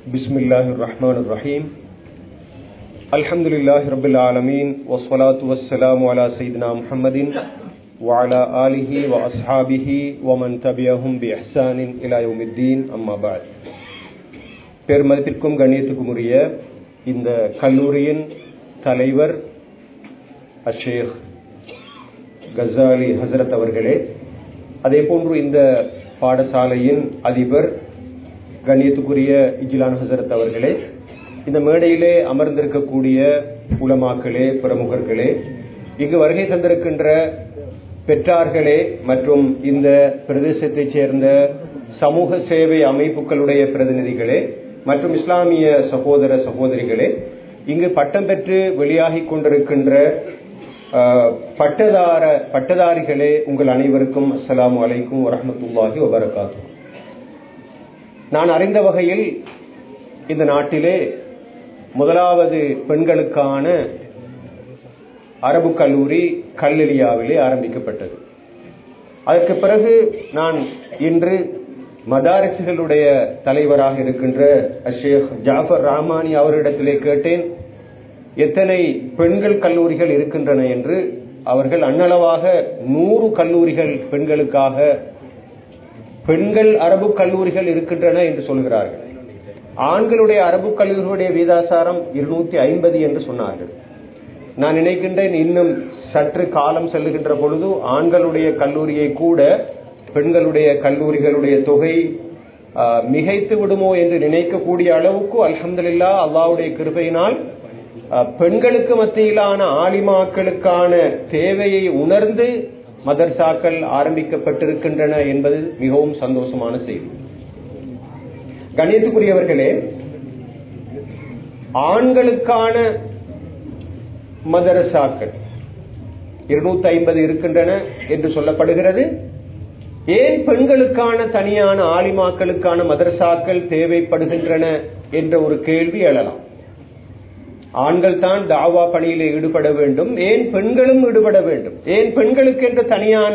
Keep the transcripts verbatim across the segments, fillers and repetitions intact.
பிஸ்மில்லாஹிர் ரஹ்மானிர் ரஹீம். அல்ஹம்துலில்லாஹி ரப்பில் ஆலமீன் வஸ்ஸலாத்து வஸ்ஸலாமு அலா சய்யிதினா முஹம்மதின் வ அலா ஆலிஹி வ அஸ்ஹாபிஹி வ மன் தபிஅஹும் பி இஹ்சானின் இலா யௌமித்தீன். அம்மா பஅத். பெருமதிப்பிற்கும் கண்ணியத்துக்கும் உரிய இந்த கல்லூரியின் தலைவர் அஷேக் கஸாலி ஹசரத் அவர்களே, அதே போன்று இந்த பாடசாலையின் அதிபர் கண்ணியத்துக்குரிய இஜ்லான் ஹசரத் அவர்களே, இந்த மேடையிலே அமர்ந்திருக்கக்கூடிய உலமாக்களே, பிரமுகர்களே, இங்கு வருகை தந்திருக்கின்ற பெற்றார்களே மற்றும் இந்த பிரதேசத்தைச் சேர்ந்த சமூக சேவை அமைப்புகளுடைய பிரதிநிதிகளே மற்றும் இஸ்லாமிய சகோதர சகோதரிகளே, இங்கு பட்டம் பெற்று வெளியாகி கொண்டிருக்கின்ற பட்டதார பட்டதாரிகளே, உங்கள் அனைவருக்கும் அஸ்ஸலாமு அலைக்கும் வரஹ்மத்துல்லாஹி வபரகாத்துஹு. நான் அறிந்த வகையில் இந்த நாட்டிலே முதலாவது பெண்களுக்கான அரபு கல்லூரி கல்லெலியாவிலே ஆரம்பிக்கப்பட்டது. அதற்கு பிறகு நான் இன்று மதாரிசுகளுடைய தலைவராக இருக்கின்ற அஷேக் ஜாஃபர் ரஹ்மானி அவரிடத்திலே கேட்டேன், எத்தனை பெண்கள் கல்லூரிகள் இருக்கின்றன என்று. அவர்கள் அன்னளவாக நூறு கல்லூரிகள் பெண்களுக்காக, பெண்கள் அரபு கல்லூரிகள் இருக்கின்றன என்று சொல்கிறார்கள். ஆண்களுடைய அரபு கல்லூரிகளுடைய வீதாசாரம் இருநூத்தி ஐம்பது என்று சொன்னார்கள். நான் நினைக்கின்றேன், இன்னும் சற்று காலம் செல்லுகின்ற பொழுது ஆண்களுடைய கல்லூரியை கூட பெண்களுடைய கல்லூரிகளுடைய தொகை மிகைத்து விடுமோ என்று நினைக்கக்கூடிய அளவுக்கு அல்ஹம்துலில்லாஹ் அல்லாஹ்வுடைய கிருபையினால் பெண்களுக்கு மத்தியிலான ஆலிமாக்களுக்கான தேவையை உணர்ந்து மதர்சாக்கள் ஆரம்பிக்கப்பட்டிருக்கின்றன என்பது மிகவும் சந்தோஷமான செய்தி. கண்ணியத்துக்குரியவர்களே, ஆண்களுக்கான மதரசாக்கள் இருநூத்தி ஐம்பது இருக்கின்றன என்று சொல்லப்படுகிறது. ஏன் பெண்களுக்கான தனியான ஆலிமாக்களுக்கான மதரசாக்கள் தேவைப்படுகின்றன என்ற ஒரு கேள்வி எழலாம். ஆண்கள் தான் தாவா பணியிலே ஈடுபட வேண்டும், ஏன் பெண்களும் ஈடுபட வேண்டும்? ஏன் பெண்களுக்கு என்ற தனியான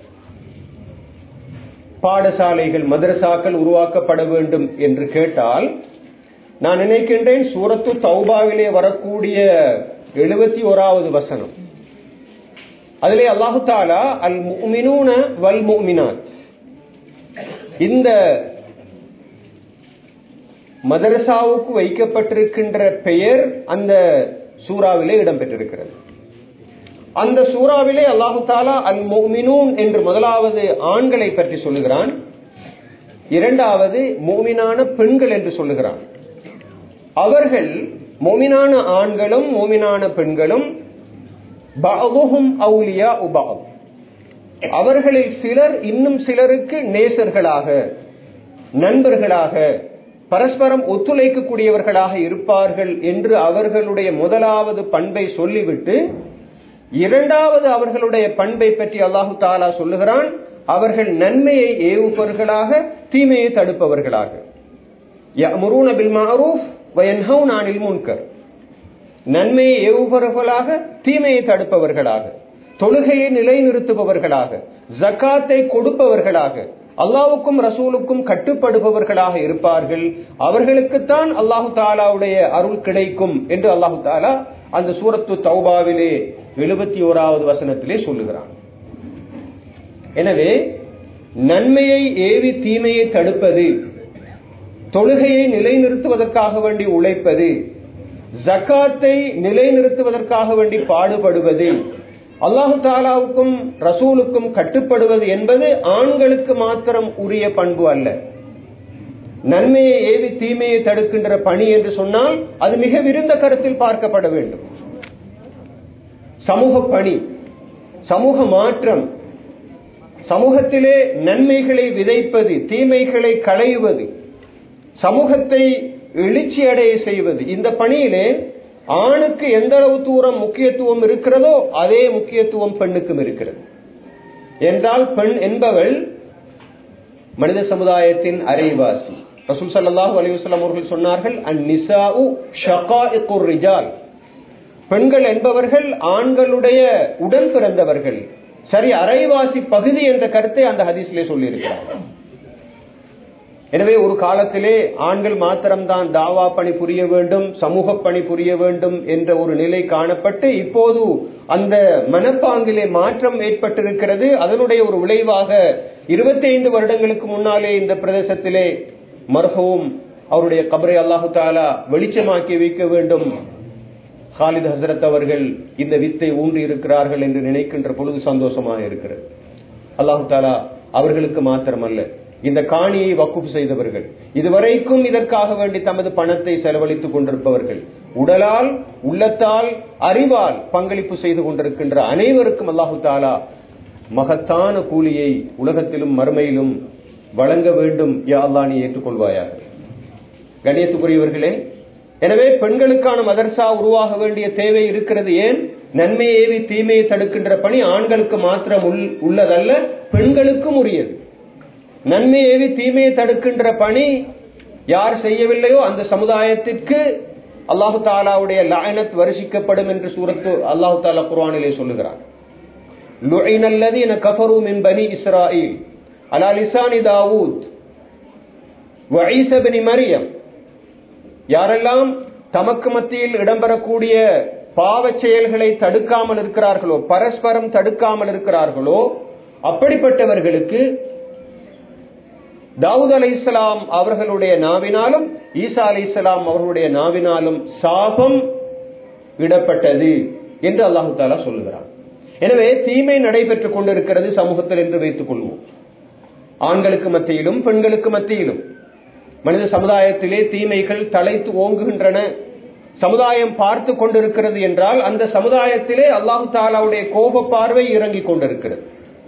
பாடசாலைகள் மதரசாக்கள் உருவாக்கப்பட வேண்டும் என்று கேட்டால், நான் நினைக்கின்றேன் சூரத்து தௌபாவிலே வரக்கூடிய எழுபத்தி ஓராவது வசனம், அதிலே அல்லாஹு தஆலா அல் முஃமினூன வல் முஃமினாத், இந்த மதரசாவுக்கு வைக்கப்பட்டிருக்கின்ற பெயர் அந்த சூறாவிலே இடம்பெற்றிருக்கிறது. அந்த சூறாவிலே அல்லாஹு தஆலா அல் முஃமினூன் என்று முதலாவது ஆண்களை பற்றி சொல்லுகிறான், இரண்டாவது முஃமினான பெண்கள் என்று சொல்லுகிறான். அவர்கள் முஃமினான ஆண்களும் முஃமினான பெண்களும் பஅதுஹும் அவுலியாஉ பஅத், அவர்களில் சிலர் இன்னும் சிலருக்கு நேசர்களாக, நண்பர்களாக, பரஸ்பரம் ஒத்துழைக்கக்கூடியவர்களாக இருப்பார்கள் என்று அவர்களுடைய முதலாவது பண்பை சொல்லிவிட்டு, இரண்டாவது அவர்களுடைய பண்பை பற்றி அல்லாஹு தஆலா சொல்லுகிறான், அவர்கள் நன்மையை ஏவுபவர்களாக, தீமையை தடுப்பவர்களாக. யஅமுரூன பில் மஅரூஃப் வ யன்ஹவுன அனில் முன்கர், நன்மையை ஏவுபவர்களாக, தீமையை தடுப்பவர்களாக, தொழுகையை நிலைநிறுத்துபவர்களாக, ஜக்காத்தை கொடுப்பவர்களாக, அல்லாஹ்வுக்கும் ரசூலுக்கும் கட்டுப்படுபவர்களாக இருப்பார்கள். அவர்களுக்குத்தான் அல்லாஹு தஆலாவுடைய அருள் கிடைக்கும் என்று அல்லாஹு தஆலா அந்த சூரத்து தௌபாவிலே எழுபத்தி ஓராவது வசனத்திலே சொல்லுகிறான். எனவே நன்மையை ஏவி தீமையை தடுப்பது, தொழுகையை நிலைநிறுத்துவதற்காக வேண்டி உழைப்பது, ஜக்காத்தை நிலைநிறுத்துவதற்காக வேண்டி பாடுபடுவது, அல்லாஹு தஆலாவுக்கும் ரசூலுக்கும் கட்டுப்படுவது என்பது ஆண்களுக்கு மாத்திரம் உரிய பண்பு அல்ல. நன்மையை ஏவி தீமையை தடுக்கின்ற பணி என்று சொன்னால் அது மிக விரிந்த கருத்தில் பார்க்கப்பட வேண்டும். சமூக பணி, சமூக மாற்றம், சமூகத்திலே நன்மைகளை விதைப்பது, தீமைகளை களைவது, சமூகத்தை எழுச்சி அடைய செய்வது, இந்த பணியிலே ஆணுக்கு எந்த அளவு தூரம் முக்கியத்துவம் இருக்கிறதோ அதே முக்கியத்துவம் பெண்ணுக்கும் இருக்கிறது. என்றால் பெண் என்பவள் மனித சமுதாயத்தின் அரைவாசி. ரசூல் ஸல்லல்லாஹு அலைஹி வஸல்லம் அவர்கள் சொன்னார்கள், அந்நிசாஉ ஷகாயிகுர் ரிஜால், பெண்கள் என்பவர்கள் ஆண்களுடைய உடன் பிறந்தவர்கள். சரி, அரைவாசி பகுதி என்ற கருத்தை அந்த ஹதீஸிலே சொல்லி இருக்கிறார். எனவே ஒரு காலத்திலே ஆண்கள் மாத்திரம்தான் தாவா பணி புரிய வேண்டும், சமூக பணி புரிய வேண்டும் என்ற ஒரு நிலை காணப்பட்டு இப்போது அந்த மனப்பாங்கிலே மாற்றம் ஏற்பட்டிருக்கிறது. அதனுடைய ஒரு விளைவாக இருபத்தி ஐந்து வருடங்களுக்கு முன்னாலே இந்த பிரதேசத்திலே மர்ஹூம் அவருடைய கபரை அல்லாஹு தாலா வெளிச்சமாக்கி வைக்க வேண்டும், காலித் ஹசரத் அவர்கள் இந்த வித்தை ஊன்றி இருக்கிறார்கள் என்று நினைக்கின்ற பொழுது சந்தோஷமாக இருக்கிறது. அல்லாஹு தாலா அவர்களுக்கு மாத்திரமல்ல, இந்த காணியை வக்குப் செய்தவர்கள், இதுவரைக்கும் இதற்காக வேண்டி தமது பணத்தை செலவழித்துக் கொண்டிருப்பவர்கள், உடலால் உள்ளத்தால் அறிவால் பங்களிப்பு செய்து கொண்டிருக்கின்ற அனைவருக்கும் அல்லாஹு தாலா மகத்தான கூலியை உலகத்திலும் மறுமையிலும் வழங்க வேண்டும். யா அல்லாஹ் நீ ஏற்றுக்கொள்வாயாக. கண்ணியத்துக்குரியவர்களே, எனவே பெண்களுக்கான மதர்சா உருவாக வேண்டிய தேவை இருக்கிறது. ஏன்? நன்மையை ஏவி தீமையை தடுக்கின்ற பணி ஆண்களுக்கு மாத்திரம் உள்ளதல்ல, பெண்களுக்கும் உரியது. நன்மை ஏவி தீமையை தடுக்கின்ற பணி யார் செய்யவில்லையோ அந்த சமுதாயத்திற்கு அல்லாஹு தாலாவுடைய லஅனத் வருஷிக்கப்படும் என்று சூரத்து அல்லாஹு தாலா குர்ஆனிலே சொல்லுகிறார். லுஇனல்லதீன கஃபரு மின் பனி இஸ்ராயீல் அலா லிசானி தாவூத் வ ஈஸா இப்னு மரியம். யாரெல்லாம் தமக்கு மத்தியில் இடம்பெறக்கூடிய பாவச் செயல்களை தடுக்காமல் இருக்கிறார்களோ, பரஸ்பரம் தடுக்காமல் இருக்கிறார்களோ, அப்படிப்பட்டவர்களுக்கு தாவூத் அலைஹிஸ்ஸலாம் அவர்களுடைய நாவினாலும் ஈசா அலைஹிஸ்ஸலாம் அவர்களுடைய நாவினாலும் சாபம் இடப்பட்டது என்று அல்லாஹு தாலா சொல்லுகிறார். எனவே தீமை நடைபெற்றுக் கொண்டிருக்கிறது சமூகத்தில் என்று வைத்துக் கொள்வோம். ஆண்களுக்கு மத்தியிலும் பெண்களுக்கு மத்தியிலும் மனித சமுதாயத்திலே தீமைகள் தலைத்து ஓங்குகின்றன. சமுதாயம் பார்த்து கொண்டிருக்கிறது என்றால் அந்த சமுதாயத்திலே அல்லாஹு தாலாவுடைய கோப பார்வை இறங்கிக் கொண்டிருக்கிறது.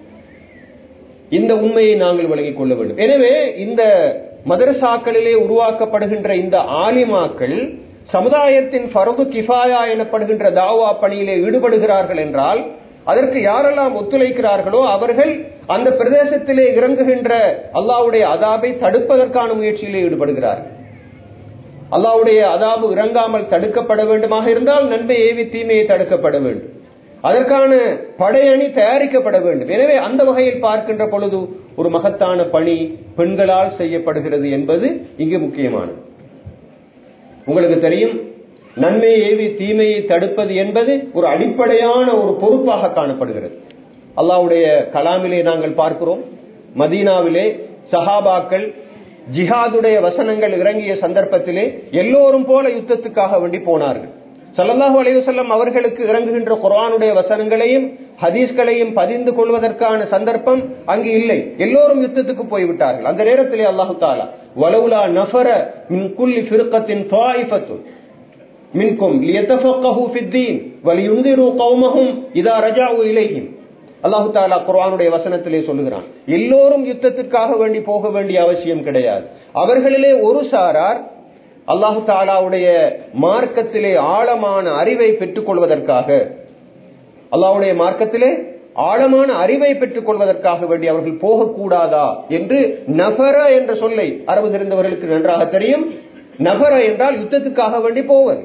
இந்த உண்மையை நாங்கள் விளங்கிக் கொள்ள வேண்டும். எனவே இந்த மதரசாக்களிலே உருவாக்கப்படுகின்ற இந்த ஆலிமாக்கள் சமுதாயத்தின் ஃபர்து கிஃபாயா எனப்படுகின்ற தாவா பணியிலே ஈடுபடுகிறார்கள் என்றால் அதற்கு யாரெல்லாம் ஒத்துழைக்கிறார்களோ அவர்கள் அந்த பிரதேசத்திலே இறங்குகின்ற அல்லாஹ்வுடைய அதாபை தடுப்பதற்கான முயற்சியிலே ஈடுபடுகிறார்கள். அல்லாஹ்வுடைய அதாபு இறங்காமல் தடுக்கப்பட வேண்டுமாக இருந்தால் நன்மை ஏவி தீமையை தடுக்கப்பட வேண்டும், அதற்கான படையணி தயாரிக்கப்பட வேண்டும். எனவே அந்த வகையில் பார்க்கின்ற பொழுது ஒரு மகத்தான பணி பெண்களால் செய்யப்படுகிறது என்பது இங்கு முக்கியமானது. உங்களுக்கு தெரியும், நன்மையை ஏவி தீமையை தடுப்பது என்பது ஒரு அடிப்படையான ஒரு பொறுப்பாக காணப்படுகிறது. அல்லாஹ்வுடைய கலாமிலே நாங்கள் பார்க்கிறோம், மதீனாவிலே சஹாபாக்கள் ஜிஹாதுடைய வசனங்கள் இறங்கிய சந்தர்ப்பத்திலே எல்லோரும் போல யுத்தத்துக்காக வேண்டி போனார்கள். ஸல்லல்லாஹு அலைஹி வஸல்லம் அவர்களுக்கு இறங்குகின்ற குர்ஆனுடைய வசனங்களையும் ஹதீஸ்களையும் பதிந்து கொள்வதற்கான சந்தர்ப்பம் அங்கு இல்லை. எல்லோரும் யுத்தத்துக்கு போய்விட்டார்கள். அந்த நேரத்திலே அல்லாஹு தஆலா வலவுலா நஃபர மின் குல்லி ஃபிர்கத்தின் த்வாயிஃபத்துன் மின்கும் லியதஃபக்கஹு ஃபித்தீன் வலியுன்திரு கௌமஹும் இதா ரஜாஉ இலைஹிம். அல்லாஹு தஆலா குர்ஆனுடைய வசனத்திலே சொல்லுகிறான், எல்லோரும் யுத்தத்திற்காக வேண்டி போக வேண்டிய அவசியம் கிடையாது. அவர்களிலே ஒரு சாரார் அல்லாஹு தஆலாவுடைய மார்க்கத்திலே ஆழமான அறிவை பெற்றுக் கொள்வதற்காக அல்லாஹ்வுடைய மார்க்கத்திலே ஆழமான அறிவை பெற்றுக் கொள்வதற்காக வேண்டி அவர்கள் போகக்கூடாதா என்று நஃபர என்ற சொல்லை அரபு தெரிந்தவர்களுக்கு நன்றாக தெரியும். நஃபர என்றால் யுத்தத்துக்காக வேண்டி போவது.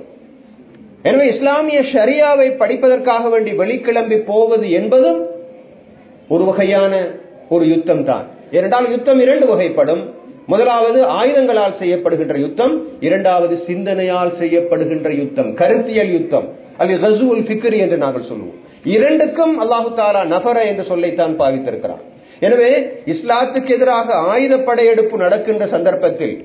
எனவே இஸ்லாமிய ஷரியாவை படிப்பதற்காக வேண்டி வெளிக்கிளம்பி போவது என்பதும் ஒரு வகையான ஒரு யுத்தம் தான். இரண்டால் யுத்தம் இரண்டு வகைப்படும். முதலாவது ஆயுதங்களால் செய்யப்படுகின்ற யுத்தம், இரண்டாவது சிந்தனையால் செய்யப்படுகின்ற யுத்தம், கருத்தியல் யுத்தம், அது கஸுல் ஃபிக்ரி என்று நாங்கள் சொல்லுவோம். இரண்டுக்கும் அல்லாஹு தஆலா நஃபர என்ற சொல்லைத்தான் பாவித்திருக்கிறார். எனவே இஸ்லாத்துக்கு எதிராக ஆயுத படையெடுப்பு நடக்கின்ற சந்தர்ப்பத்தில்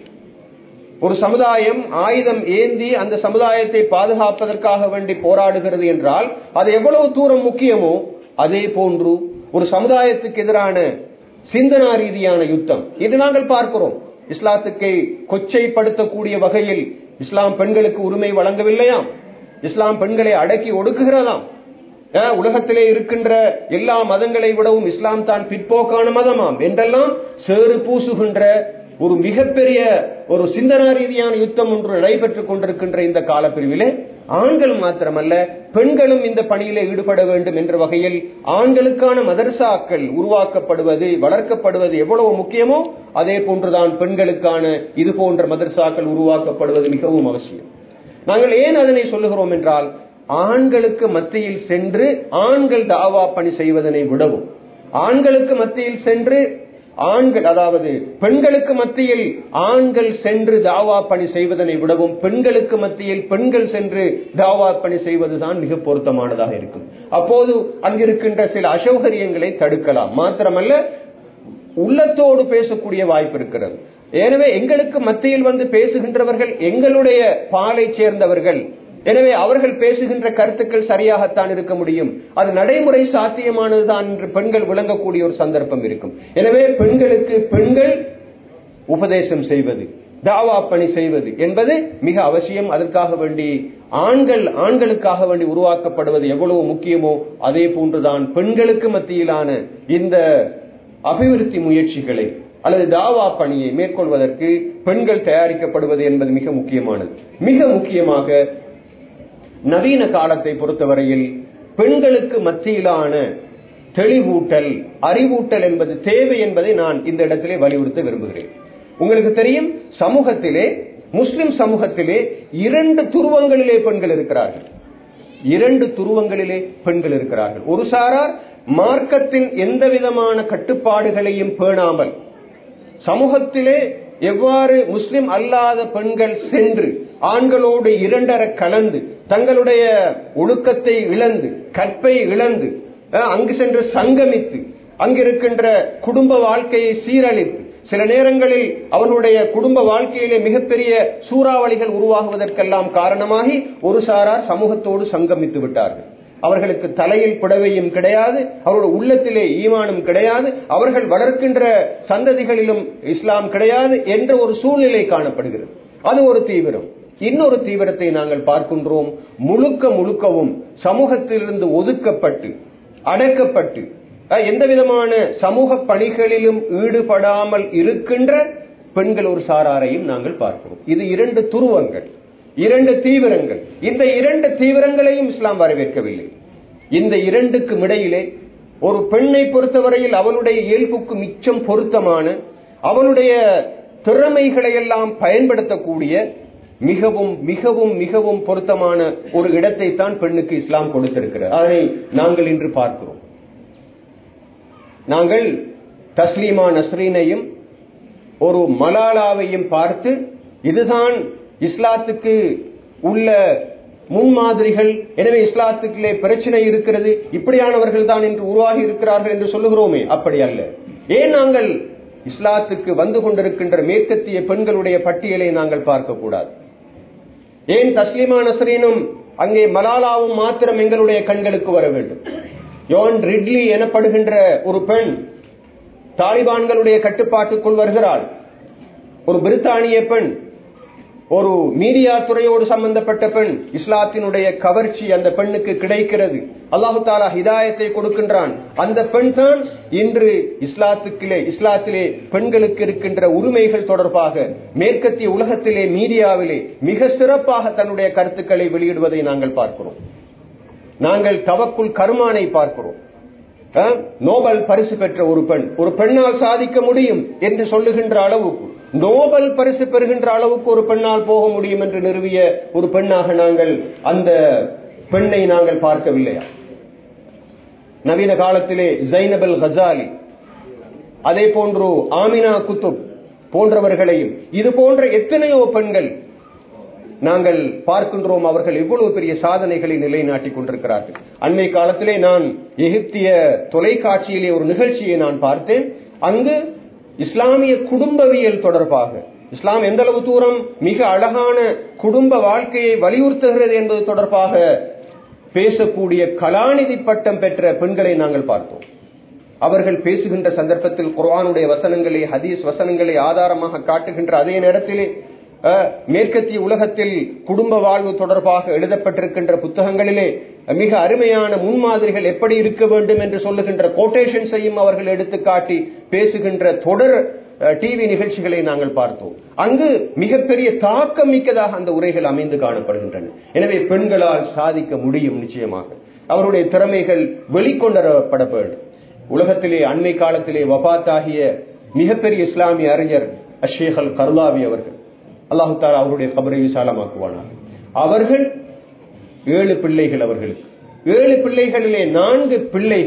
ஒரு சமுதாயம் ஆயுதம் ஏந்தி அந்த சமுதாயத்தை பாதுகாப்பதற்காக வேண்டி போராடுகிறது என்றால் அது எவ்வளவு தூரம் முக்கியமோ அதே போன்று ஒரு சமுதாயத்துக்கு எதிரான சிந்தனா ரீதியான யுத்தம் இது நாங்கள் பார்க்கிறோம். இஸ்லாத்துக்கை கொச்சைப்படுத்தக்கூடிய வகையில் இஸ்லாம் பெண்களுக்கு உரிமை வழங்கவில்லையாம், இஸ்லாம் பெண்களை அடக்கி ஒடுக்குகிறதாம், உலகத்திலே இருக்கின்ற எல்லா மதங்களை விடவும் இஸ்லாம் தான் பிற்போக்கான மதமாம் என்றெல்லாம் சேறு பூசுகின்ற ஒரு மிகப்பெரிய ஒரு சிந்தனா ரீதியான யுத்தம் ஒன்று நடைபெற்றுக் கொண்டிருக்கின்ற இந்த காலப்பிரிவிலே ஆண்கள் மாத்திரமல்ல பெண்களும் இந்த பணியிலே ஈடுபட வேண்டும் என்ற வகையில் ஆண்களுக்கான மதரசாக்கள் உருவாக்கப்படுவது வளர்க்கப்படுவது எவ்வளவு முக்கியமோ அதே போன்றுதான் பெண்களுக்கான இது போன்ற மதரசாக்கள் உருவாக்கப்படுவது மிகவும் அவசியம். நாங்கள் ஏன் அதனை சொல்லுகிறோம் என்றால், ஆண்களுக்கு மத்தியில் சென்று ஆண்கள் தாவா பணி செய்வதனை விடவும், ஆண்களுக்கு மத்தியில் சென்று ஆண்கள், அதாவது பெண்களுக்கு மத்தியில் ஆண்கள் சென்று தாவா பணி செய்வதனை விடவும் பெண்களுக்கு மத்தியில் பெண்கள் சென்று தாவா பணி செய்வதுதான் மிக பொருத்தமானதாக இருக்கும். அப்போது அங்கிருக்கின்ற சில அசௌகரியங்களை தடுக்கலாம். மாத்திரமல்ல, உள்ளத்தோடு பேசக்கூடிய வாய்ப்பு இருக்கிறது. எனவே எங்களுக்கு மத்தியில் வந்து பேசுகின்றவர்கள் எங்களுடைய பாலை சேர்ந்தவர்கள். எனவே அவர்கள் பேசுகின்ற கருத்துக்கள் சரியாகத்தான் இருக்க முடியும். அது நடைமுறை சாத்தியமானதுதான் என்று பெண்கள் விளங்கக்கூடிய ஒரு சந்தர்ப்பம் இருக்கும். எனவே பெண்களுக்கு பெண்கள் உபதேசம் செய்வது, தாவா பணி செய்வது என்பது மிக அவசியம். அதற்காக வேண்டி ஆண்கள் ஆண்களுக்காக வேண்டி உருவாக்கப்படுவது எவ்வளவு முக்கியமோ அதே போன்றுதான் பெண்களுக்கு மத்தியிலான இந்த அபிவிருத்தி முயற்சிகளை அல்லது தாவா பணியை மேற்கொள்வதற்கு பெண்கள் தயாரிக்கப்படுவது என்பது மிக முக்கியமானது. மிக முக்கியமாக நவீன காலத்தை பொறுத்தவரையில் பெண்களுக்கு மத்தியிலான தெளிவூட்டல், அறிவூட்டல் என்பது தேவை என்பதை நான் இந்த இடத்திலே வலியுறுத்த விரும்புகிறேன். உங்களுக்கு தெரியும், சமூகத்திலே, முஸ்லிம் சமூகத்திலே இரண்டு துருவங்களிலே பெண்கள் இருக்கிறார்கள். இரண்டு துருவங்களிலே பெண்கள் இருக்கிறார்கள். ஒரு சாரார் மார்க்கத்தின் எந்த விதமான கட்டுப்பாடுகளையும் பேணாமல் சமூகத்திலே எவ்வாறு முஸ்லிம் அல்லாத பெண்கள் சென்று ஆண்களோடு இரண்டர கலந்து தங்களுடைய ஒழுக்கத்தை இழந்து கற்பை இழந்து அங்கு சென்று சங்கமித்து அங்கிருக்கின்ற குடும்ப வாழ்க்கையை சீரழித்து சில நேரங்களில் அவர்களுடைய குடும்ப வாழ்க்கையிலே மிகப்பெரிய சூறாவளிகள் உருவாகுவதற்கெல்லாம் காரணமாகி ஒரு சாரார் சமூகத்தோடு சங்கமித்து விட்டார்கள். அவர்களுக்கு தலையில் புடவையும் கிடையாது, அவருடைய உள்ளத்திலே ஈமானும் கிடையாது, அவர்கள் வளர்க்கின்ற சந்ததிகளிலும் இஸ்லாம் கிடையாது என்ற ஒரு சூழ்நிலை காணப்படுகிறது. அது ஒரு தீவிரம். இன்னொரு தீவிரத்தை நாங்கள் பார்க்கின்றோம். முழுக்க முழுக்கவும் சமூகத்திலிருந்து ஒதுக்கப்பட்டு அடக்கப்பட்டு எந்த விதமான சமூக பணிகளிலும் ஈடுபடாமல் இருக்கின்ற பெண்கள் ஒரு சாராரையும் நாங்கள் பார்க்கிறோம். இது இரண்டு துருவங்கள், இரண்டு தீவிரங்கள். இந்த இரண்டு தீவிரங்களையும் இஸ்லாம் வரவேற்கவில்லை. இந்த இரண்டுக்கும் இடையிலே ஒரு பெண்ணை பொறுத்தவரையில் அவளுடைய இயல்புக்கு மிச்சம் பொருத்தமான, அவளுடைய திறமைகளை எல்லாம் பயன்படுத்தக்கூடிய மிகவும் மிகவும் மிகவும் பொருத்தமான ஒரு இடத்தை தான் பெண்ணுக்கு இஸ்லாம் கொடுத்திருக்கிறது. அதை நாங்கள் இன்று பார்க்கிறோம். நாங்கள் தஸ்லீமா நஸ்ரீனையும் ஒரு மலாலாவையும் பார்த்து இதுதான் இஸ்லாத்துக்கு உள்ள முன்மாதிரிகள், எனவே இஸ்லாத்துக்குள்ளே பிரச்சனை இருக்கிறது, இப்படியானவர்கள் தான் என்று உருவாகி இருக்கிறார்கள் என்று சொல்லுகிறோமே, அப்படி அல்ல. ஏன் நாங்கள் இஸ்லாத்துக்கு வந்து கொண்டிருக்கின்ற மேற்கத்திய பெண்களுடைய பட்டியலை நாங்கள் பார்க்க கூடாது? ஏன் தஸ்லீமா நஸ்ரீனும் அங்கே மலாலாவும் மாத்திரம் எங்களுடைய கண்களுக்கு வர வேண்டும்? யோன் ரிட்லி எனப்படுகின்ற ஒரு பெண் தாலிபான்களுடைய கட்டுப்பாட்டுக்குள் வருகிறாள். ஒரு பிரித்தானிய பெண், ஒரு மீடியா துறையோடு சம்பந்தப்பட்ட பெண். இஸ்லாத்தினுடைய கவர்ச்சி அந்த பெண்ணுக்கு கிடைக்கிறது. அல்லாஹு தாலா ஹிதாயத்தை கொடுக்கின்றான். அந்த பெண் தான் இன்று இஸ்லாத்துக்கிலே இஸ்லாத்திலே பெண்களுக்கு இருக்கின்ற உரிமைகள் தொடர்பாக மேற்கத்திய உலகத்திலே மீடியாவிலே மிக சிறப்பாக தன்னுடைய கருத்துக்களை வெளியிடுவதை நாங்கள் பார்க்கிறோம். நாங்கள் தவக்குல் கர்மானை பார்க்கிறோம். நோபல் பரிசு பெற்ற ஒரு பெண், ஒரு பெண்ணால் சாதிக்க முடியும் என்று சொல்லுகின்ற அளவுக்கு, நோபல் பரிசு பெறுகின்ற அளவுக்கு ஒரு பெண்ணால் போக முடியும் என்று நிறுவிய ஒரு பெண்ணாக நாங்கள் அந்த பெண்ணை நாங்கள் பார்க்கவில்லையா? நவீன காலத்திலே ஜைனபல் கசாலி, அதே போன்று ஆமினா குத்துப் போன்றவர்களையும், இது போன்ற எத்தனையோ பெண்கள் நாங்கள் பார்க்கின்றோம். அவர்கள் எவ்வளவு பெரிய சாதனைகளை நிலைநாட்டிக் கொண்டிருக்கிறார்கள். அண்மை காலத்திலே நான் எகிப்திய தொலைக்காட்சியிலே ஒரு நிகழ்ச்சியை நான் பார்த்தேன். அங்கு இஸ்லாமிய குடும்பவியல் தொடர்பாக, இஸ்லாம் எந்த அளவு தூரம் மிக அழகான குடும்ப வாழ்க்கையை வலியுறுத்துகிறது என்பது தொடர்பாக பேசக்கூடிய கலாநிதி பட்டம் பெற்ற பெண்களை நாங்கள் பார்த்தோம். அவர்கள் பேசுகின்ற சந்தர்ப்பத்தில் குர்ஆனுடைய வசனங்களை, ஹதீஸ் வசனங்களை ஆதாரமாக காட்டுகின்ற அதே நேரத்திலே மேற்கத்திய உலகத்தில் குடும்ப வாழ்வு தொடர்பாக எழுதப்பட்டிருக்கின்ற புத்தகங்களிலே மிக அருமையான முன்மாதிரிகள் எப்படி இருக்க வேண்டும் என்று சொல்லுகின்ற கோட்டேஷன்ஸையும் அவர்கள் எடுத்து காட்டி பேசுகின்ற தொடர் டிவி நிகழ்ச்சிகளை நாங்கள் பார்த்தோம். அங்கு மிகப்பெரிய தாக்கம் மிக்கதாக அந்த உரைகள் அமைந்து காணப்படுகின்றன. எனவே பெண்களால் சாதிக்க முடியும். நிச்சயமாக அவருடைய திறமைகள் வெளிக்கொண்டரப்பட வேண்டும். உலகத்திலே அண்மை காலத்திலே வபாத்தாகிய மிகப்பெரிய இஸ்லாமிய அறிஞர் அஷேக் அல் கர்லாவி அவர்கள், அல்லாஹு தஆலா அவருடைய கபரை விசாலமாக்குவானார். அவர்கள் ஏழு பிள்ளைகள், அவர்களுக்கு ஏழு பிள்ளைகளிலே நான்கு பிள்ளைகள்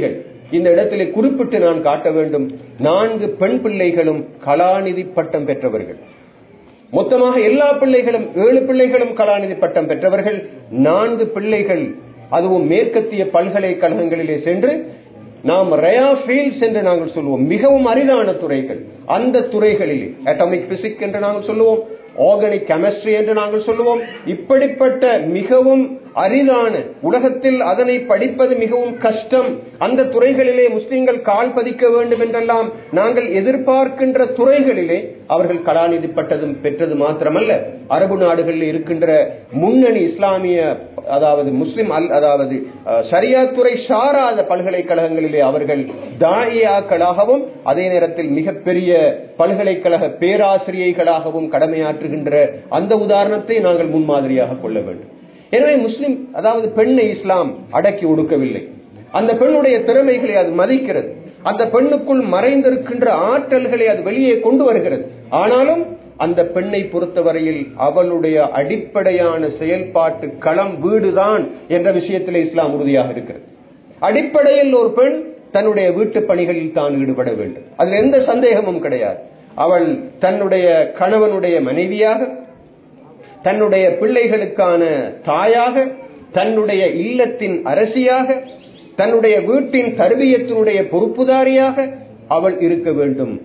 இந்த இடத்திலே குறிப்பிட்டு நான் காட்ட வேண்டும். நான்கு பெண் பிள்ளைகளும் கலாநிதி பட்டம் பெற்றவர்கள். மொத்தமாக எல்லா பிள்ளைகளும் ஏழு பிள்ளைகளும் கலாநிதி பட்டம் பெற்றவர்கள். நான்கு பிள்ளைகள் அதுவும் மேற்கத்திய பல்கலைக்கழகங்களிலே சென்று நாம் ரயா ஃபீல்ட்ஸ் என்று நாங்கள் சொல்லுவோம், மிகவும் அரிதான துறைகள், அந்த துறைகளிலே அட்டாமிக் பிசிக்ஸ் என்று நாங்கள் சொல்லுவோம், ஆர்கானிக் கெமிஸ்ட்ரி என்று நாங்கள் சொல்லுவோம், இப்படிப்பட்ட மிகவும் அரிதான, உலகத்தில் அதனை படிப்பது மிகவும் கஷ்டம், அந்த துறைகளிலே முஸ்லிம்கள் கால் பதிக்க வேண்டும் என்றெல்லாம் நாங்கள் எதிர்பார்க்கின்ற துறைகளிலே அவர்கள் கலாநிதி பட்டதும் பெற்றது மாத்திரமல்ல, அரபு நாடுகளில் இருக்கின்ற முன்னணி இஸ்லாமிய அதாவது முஸ்லிம் அதாவது ஷரியா துறை சாராத பல்கலைக்கழகங்களிலே அவர்கள் தாயியாக்களாகவும் அதே நேரத்தில் மிகப்பெரிய பல்கலைக்கழக பேராசிரியர்களாகவும் கடமையாற்றுகின்ற அந்த உதாரணத்தை நாங்கள் முன்மாதிரியாக கொள்ள வேண்டும். எனவே முஸ்லிம் அதாவது பெண்ணை இஸ்லாம் அடக்கி ஒடுக்கவில்லை. அந்த பெண்ணுடைய திறமைகளை அது மதிக்கிறது, அந்த பெண்ணுக்குள் மறைந்திருக்கின்ற ஆற்றல்களை அது வெளியே கொண்டு வருகிறது. ஆனாலும் அந்த பெண்ணை பொறுத்தவரையில் அவளுடைய அடிப்படையான செயல்பாட்டு களம் வீடுதான் என்ற விஷயத்தில் இஸ்லாம் உறுதியாக இருக்கிறது. அடிப்படையில் ஒரு பெண் தன்னுடைய வீட்டு பணிகளில் தான் ஈடுபட வேண்டும், அதில் எந்த சந்தேகமும் கிடையாது. அவள் தன்னுடைய கணவனுடைய மனைவியாக, தன்னுடைய பிள்ளைகளுக்கான தாயாக, தன்னுடைய இல்லத்தின் அரசியாக, தன்னுடைய வீட்டின் தர்பியத்தினுடைய பொறுப்புதாரியாக அவள் இருக்க வேண்டும்.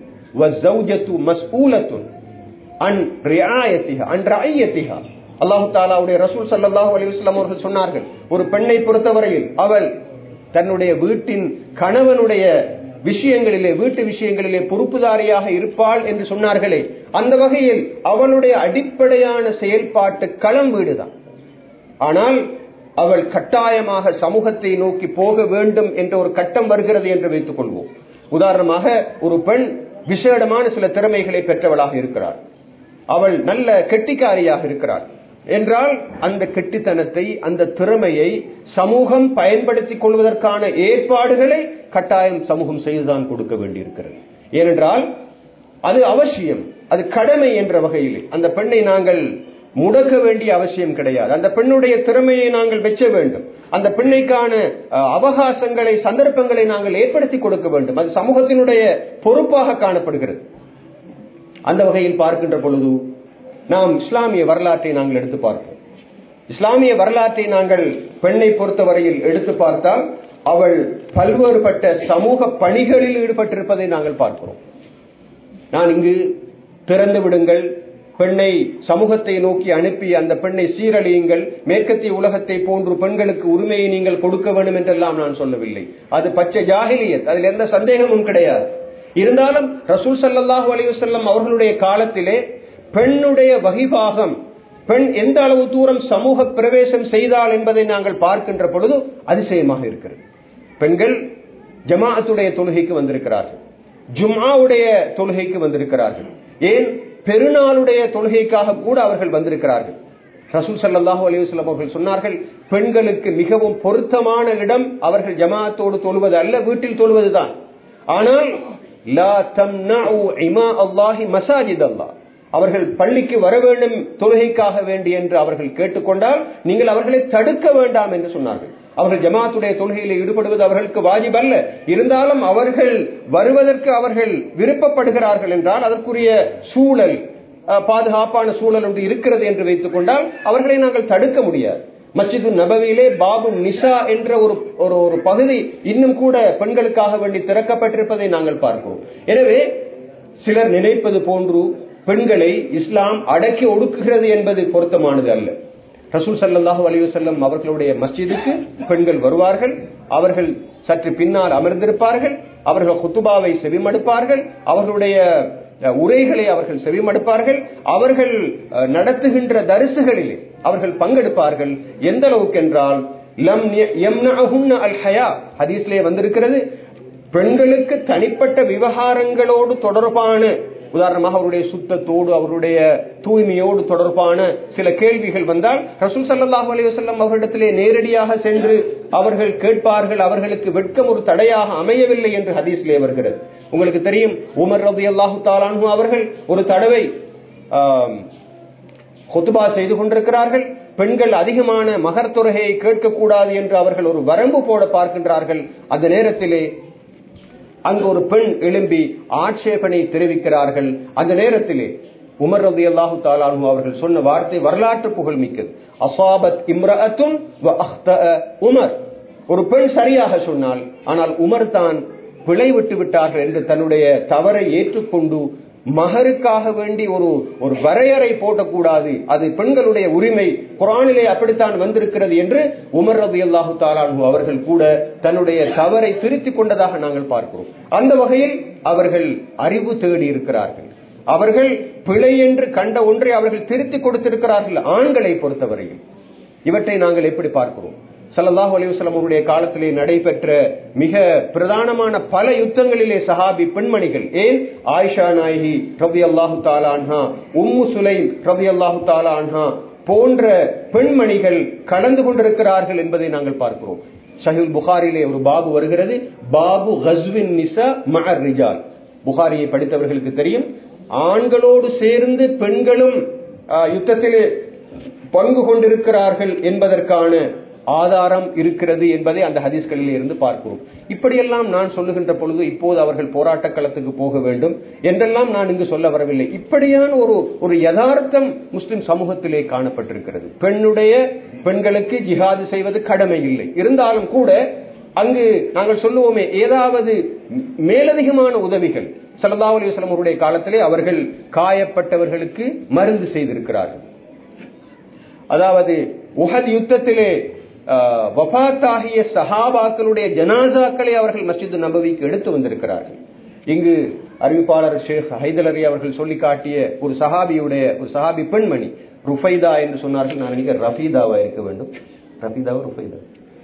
அல்லாஹு தஆலாவுடைய ரசூல் ஸல்லல்லாஹு அலைஹி வஸல்லம் அவர்கள் சொன்னார்கள், ஒரு பெண்ணை பொறுத்தவரையில் அவள் தன்னுடைய வீட்டின் கணவனுடைய விஷயங்களிலே வீட்டு விஷயங்களிலே பொறுப்புதாரியாக இருப்பாள் என்று சொன்னார்களே, அந்த வகையில் அவளுடைய அடிப்படையான செயல்பாட்டு களம் வீடுதான். ஆனால் அவள் கட்டாயமாக சமூகத்தை நோக்கி போக வேண்டும் என்ற ஒரு கட்டம் வருகிறது என்று வைத்துக் கொள்வோம். உதாரணமாக ஒரு பெண் விசேடமான சில திறமைகளை பெற்றவளாக இருக்கிறார், அவள் நல்ல கெட்டிக்காரியாக இருக்கிறார் என்றால் அந்த கெட்டித்தனத்தை அந்த திறமையை சமூகம் பயன்படுத்திக் கொள்வதற்கான ஏற்பாடுகளை கட்டாயம் சமூகம் செய்துதான் கொடுக்க வேண்டியிருக்கிறது. ஏனென்றால் அது அவசியம், அது கடமை என்ற வகையில் அந்த பெண்ணை நாங்கள் முடக்க வேண்டிய அவசியம் கிடையாது. அந்த பெண்ணுடைய திறமையை நாங்கள் வெச்ச வேண்டும், அந்த பெண்ணைக்கான அவகாசங்களை சந்தர்ப்பங்களை நாங்கள் ஏற்படுத்தி கொடுக்க வேண்டும். அது சமூகத்தினுடைய பொறுப்பாக காணப்படுகிறது. அந்த வகையில் பார்க்கின்ற பொழுது நாம் இஸ்லாமிய வரலாற்றை நாங்கள் எடுத்து பார்ப்போம். இஸ்லாமிய வரலாற்றை நாங்கள் பெண்ணை பொறுத்தவரையில் எடுத்து பார்த்தால் அவள் பல்வேறுபட்ட சமூக பணிகளில் ஈடுபட்டிருப்பதை நாங்கள் பார்க்கிறோம். நான் இங்கு திறந்து விடுங்கள், பெண்ணை சமூகத்தை நோக்கி அனுப்பி அந்த பெண்ணை சீரழியுங்கள், மேற்கத்திய உலகத்தை போன்று பெண்களுக்கு உரிமையை நீங்கள் கொடுக்க வேண்டும் என்றெல்லாம் நான் சொல்லவில்லை. அது பச்சை ஜாஹிலியத், அதில் எந்த சந்தேகமும் கிடையாது. இருந்தாலும் ரசூல் ஸல்லல்லாஹு அலைஹி வஸல்லம் அவர்களுடைய காலத்திலே பெண்ணுடைய வகிபாகம், பெண் எந்த அளவு தூரம் சமூக பிரவேசம் செய்தாள் என்பதை நாங்கள் பார்க்கின்ற பொழுது அதிசயமாக இருக்கிறது. பெண்கள் ஜமாஅத்துடைய தொழுகைக்கு வந்திருக்கிறார்கள், ஜும்ஆவுடைய தொழுகைக்கு வந்திருக்கிறார்கள், ஏன் பெருநாளுடைய தொழுகைக்காக கூட அவர்கள் வந்திருக்கிறார்கள். ரசூல் ஸல்லல்லாஹு அலைஹி வஸல்லம் அவர்கள் சொன்னார்கள், பெண்களுக்கு மிகவும் பொருத்தமான இடம் அவர்கள் ஜமாஅத்தோடு தொழுவது அல்ல, வீட்டில் தொழுவதுதான். ஆனால் லா தம்னஉ இமா அல்லாஹி மசாஜித் அல்லாஹ், அவர்கள் பள்ளிக்கு வர வேண்டும் தொழுகைக்காக வேண்டி என்று அவர்கள் கேட்டுக்கொண்டால் நீங்கள் அவர்களை தடுக்க வேண்டாம் என்று சொன்னார்கள். அவர்கள் ஜமாத்துடைய தொழுகையில் ஈடுபடுவது அவர்களுக்கு வாஜிப் அல்ல, இருந்தாலும் அவர்கள் வருவதற்கு அவர்கள் விருப்பப்படுகிறார்கள் என்றால் அதற்குரிய சூழல், பாதுகாப்பான சூழல் ஒன்று இருக்கிறது என்று வைத்துக் கொண்டால் அவர்களை நாங்கள் தடுக்க முடியாது. மஸ்ஜிது நபவியிலே பாபு நிசா என்ற ஒரு ஒரு பகுதி இன்னும் கூட பெண்களுக்காக வேண்டி திறக்கப்பட்டிருப்பதை நாங்கள் பார்க்கிறோம். எனவே சிலர் நினைப்பது போன்று பெண்களை இஸ்லாம் அடக்கி ஒடுக்குகிறது என்பது பொருத்தமானது அல்ல. ரசூல் ஸல்லல்லாஹு அலைஹி வஸல்லம் அவர்களுடைய மஸ்ஜிதுக்கு பெண்கள் வருவார்கள், அவர்கள் சற்று பின்னால் அமர்ந்திருப்பார்கள், அவர்கள் குத்துபாவை செவிமடுப்பார்கள், அவர்களுடைய உரைகளை அவர்கள் செவிமடுப்பார்கள், அவர்கள் நடத்துகின்ற தரிசுகளிலே அவர்கள் பங்கெடுப்பார்கள். எந்த அளவுக்கு என்றால் லம் யம்னஉஹுன்ன அல் ஹயா, ஹதீஸ்லே வந்திருக்கிறது, பெண்களுக்கு தனிப்பட்ட விவகாரங்களோடு தொடர்பான, உதாரணமாக அவருடைய சுத்தத்தோடு அவருடைய தூய்மையோடு தொடர்பான சில கேள்விகள் வந்தால் ரசூல் ஸல்லல்லாஹு அலைஹி வஸல்லம் அவர்களிடத்திலே நேரடியாக சென்று அவர்கள் கேட்பார்கள். அவர்களுக்கு வெட்கம் ஒரு தடையாக அமையவில்லை என்று ஹதீஸ்லே வருகிறது. உங்களுக்கு தெரியும், உமர் ரலியல்லாஹு தஆலா அன்ஹு அவர்கள் ஒரு தடவை குத்பா செய்து கொண்டிருக்கிறார்கள். பெண்கள் அதிகமான மகர் தொகையை கேட்கக்கூடாது என்று அவர்கள் ஒரு வரம்பு போட பார்க்கின்றார்கள். அந்த நேரத்திலே அங்கு ஒரு பெண் எழும்பி ஆட்சேபனை தெரிவிக்கிறார்கள். அந்த நேரத்திலே உமர் ரலியல்லாஹு தஆலா அன்ஹு அவர்கள் சொன்ன வார்த்தை வரலாற்று புகழ்மிக்கது. அஸாபத் இம்ரஅத்துன் வ அக்தஅ உமர். ஒரு பெண் சரியாக சொன்னால், ஆனால் உமர் தான் பிழை விட்டு விட்டார்கள் என்று தன்னுடைய தவறை ஏற்றுக்கொண்டு மகருக்காக வேண்டி ஒரு ஒரு வரையறை போடக்கூடாது, அது பெண்களுடைய உரிமை, குர்ஆனிலே அப்படித்தான் வந்திருக்கிறது என்று உமர் ரலியல்லாஹு தஆலா அன்ஹு அவர்கள் கூட தன்னுடைய தவறை திருத்திக் கொண்டதாக நாங்கள் பார்க்கிறோம். அந்த வகையில் அவர்கள் அறிவு தேடி இருக்கிறார்கள். அவர்கள் பிழை என்று கண்ட ஒன்றை அவர்கள் திருத்திக் கொடுத்திருக்கிறார்கள். ஆண்களை பொறுத்தவரையில் இவற்றை நாங்கள் எப்படி பார்க்கிறோம்? ஸல்லல்லாஹு அலைஹி வஸல்லம் அவருடைய காலத்திலே நடைபெற்ற மிக பிரதானமான பல யுத்தங்களிலே சஹாபி பெண்மணிகள், ஏன் ஆயிஷா நாயகி ரலியல்லாஹு தஆலா அன்ஹா, உம்மு சுலைம் ரலியல்லாஹு தஆலா அன்ஹா போன்ற பெண்மணிகள் கலந்து கொண்டிருக்கிறார்கள் என்பதை நாங்கள் பார்க்கிறோம். ஸஹீஹ் புகாரிலே ஒரு பாபு வருகிறது, பாபு கஸ்வின் நிசா மஅர் ரிஜால். புகாரியை படித்தவர்களுக்கு தெரியும், ஆண்களோடு சேர்ந்து பெண்களும் யுத்தத்திலே பங்கு கொண்டிருக்கிறார்கள் என்பதற்கான ஆதாரம் இருக்கிறது என்பதை அந்த ஹதீஸ்களில் இருந்து பார்க்கிறோம். இப்படியெல்லாம் நான் சொல்லுகின்ற பொழுது இப்போது அவர்கள் போராட்ட களத்துக்கு போக வேண்டும் என்றெல்லாம் நான் இங்கு சொல்ல வரவில்லை. இப்படியான ஒரு ஒரு யதார்த்தம் முஸ்லிம் சமூகத்திலே காணப்பட்டிருக்கிறது. பெண்ணுடைய பெண்களுக்கு ஜிஹாது செய்வது கடமை இல்லை. இருந்தாலும் கூட அங்கு நாங்கள் சொல்லுவோமே, ஏதாவது மேலதிகமான உதவிகள் ஸல்லல்லாஹு அலைஹி வஸல்லம் அவருடைய காலத்திலே அவர்கள் காயப்பட்டவர்களுக்கு மருந்து செய்திருக்கிறார்கள். அதாவது உஹத் யுத்தத்திலே வஃபாத்தாகிய சஹாபாக்களுடைய ஜனாசாக்களை அவர்கள் மஸ்ஜித் நபவிக்கு எடுத்து வந்திருக்கிறார்கள். இங்கு அறிவிப்பாளர் ஷேக் ஹைதர் அலி அவர்கள் சொல்லி காட்டிய ஒரு சஹாபியுடைய ஒரு சஹாபி பெண்மணி ருஃபைதா என்று சொன்னார்கள். நான் நினைக்கிறேன் ரஃபீதாவா இருக்க வேண்டும். ரஃபீதாவா ருஃபைதா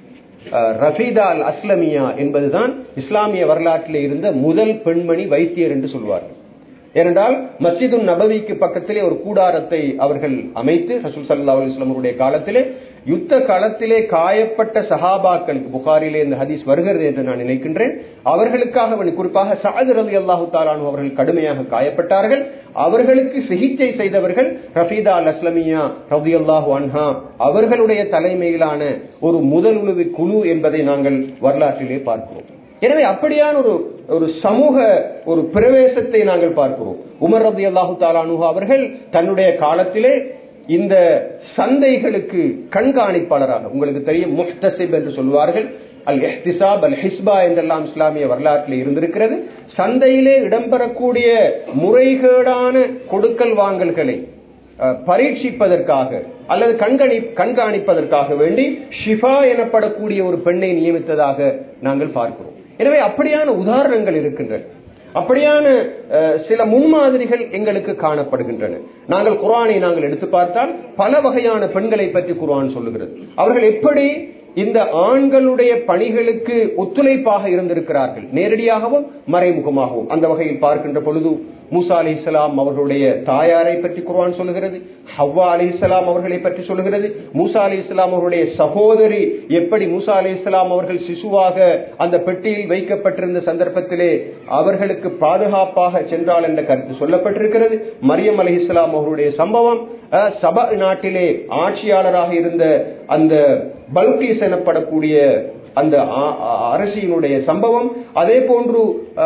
ரஃபீதா அல் அஸ்லமியா என்பதுதான் இஸ்லாமிய வரலாற்றிலே இருந்த முதல் பெண்மணி வைத்தியர் என்று சொல்வார்கள். ஏனென்றால் மஸ்ஜிது நபவிக்கு பக்கத்திலே ஒரு கூடாரத்தை அவர்கள் அமைத்து ரசூல் ஸல்லல்லாஹு அலைஹி வஸல்லம் அவருடைய காலத்திலே யுத்த களத்திலே காயப்பட்ட சஹாபாக்களுக்கு, புகாரிலே இந்த ஹதீஸ் வருகிறது என்று நான் நினைக்கின்றேன், அவர்களுக்காக குறிப்பாக சஅத் ரலியல்லாஹு தஆலா அன்ஹு அவர்கள் கடுமையாக காயப்பட்டார்கள். அவர்களுக்கு சிகிச்சை செய்தவர்கள் ரஃபீதா அல் அஸ்லமியா ரலியல்லாஹு அன்ஹா அவர்களுடைய தலைமையிலான ஒரு முதலுதவி குழு என்பதை நாங்கள் வரலாற்றிலே பார்க்கிறோம். எனவே அப்படியான ஒரு ஒரு சமூக ஒரு பிரவேசத்தை நாங்கள் பார்க்கிறோம். உமர் ரலியல்லாஹு தஆலா அன்ஹு அவர்கள் தன்னுடைய காலத்திலே இந்த சந்தைகளுக்கு கண்காணிப்பாளராக, உங்களுக்கு தெரியும் முஹ்தசிப் என்று சொல்வார்கள், அல் இஹ்திசாப் அல் ஹிஸ்பா என்றெல்லாம் இஸ்லாமிய வரலாற்றில் இருந்திருக்கிறது. சந்தையிலே இடம்பெறக்கூடிய முறைகேடான கொடுக்கல் வாங்கல்களை பரீட்சிப்பதற்காக அல்லது கண்காணி கண்காணிப்பதற்காக வேண்டி ஷிஃபா எனப்படக்கூடிய ஒரு பெண்ணை நியமித்ததாக நாங்கள் பார்க்கிறோம். எனவே அப்படியான உதாரணங்கள் இருக்கின்றன. அப்படியான சில முன்மாதிரிகள் எங்களுக்கு காணப்படுகின்றன. நாங்கள் குர்ஆனை நாங்கள் எடுத்து பார்த்தால் பல வகையான பெண்களை பற்றி குர்ஆன் சொல்லுகிறது. அவர்கள் எப்படி இந்த ஆண்களுடைய பணிகளுக்கு ஒத்துழைப்பாக இருந்திருக்கிறார்கள், நேரடியாகவும் மறைமுகமாகவும். அந்த வகையில் பார்க்கின்ற பொழுது மூசா அலைஹிஸ்ஸலாம் அவர்களுடைய தாயாரை பற்றி குர்ஆன் சொல்லுகிறது, ஹவ்வா அலைஹிஸ்ஸலாம் அவர்களை பற்றி சொல்லுகிறது. மூசா அலைஹிஸ்ஸலாம் அவருடைய சகோதரி எப்படி மூசா அலைஹிஸ்ஸலாம் அவர்கள் சிசுவாக அந்த பெட்டியில் வைக்கப்பட்டிருந்த சந்தர்ப்பத்திலே அவர்களுக்கு பாதுகாப்பாக சென்றால் என்ற கருத்து சொல்லப்பட்டிருக்கிறது. மரியம் அலைஹிஸ்ஸலாம் அவருடைய சம்பவம், சபா நாட்டிலே ஆட்சியாளராக இருந்த அந்த பல்கீஸ் எனப்படக்கூடிய அந்த அரசியினுடைய சம்பவம். அதே போன்று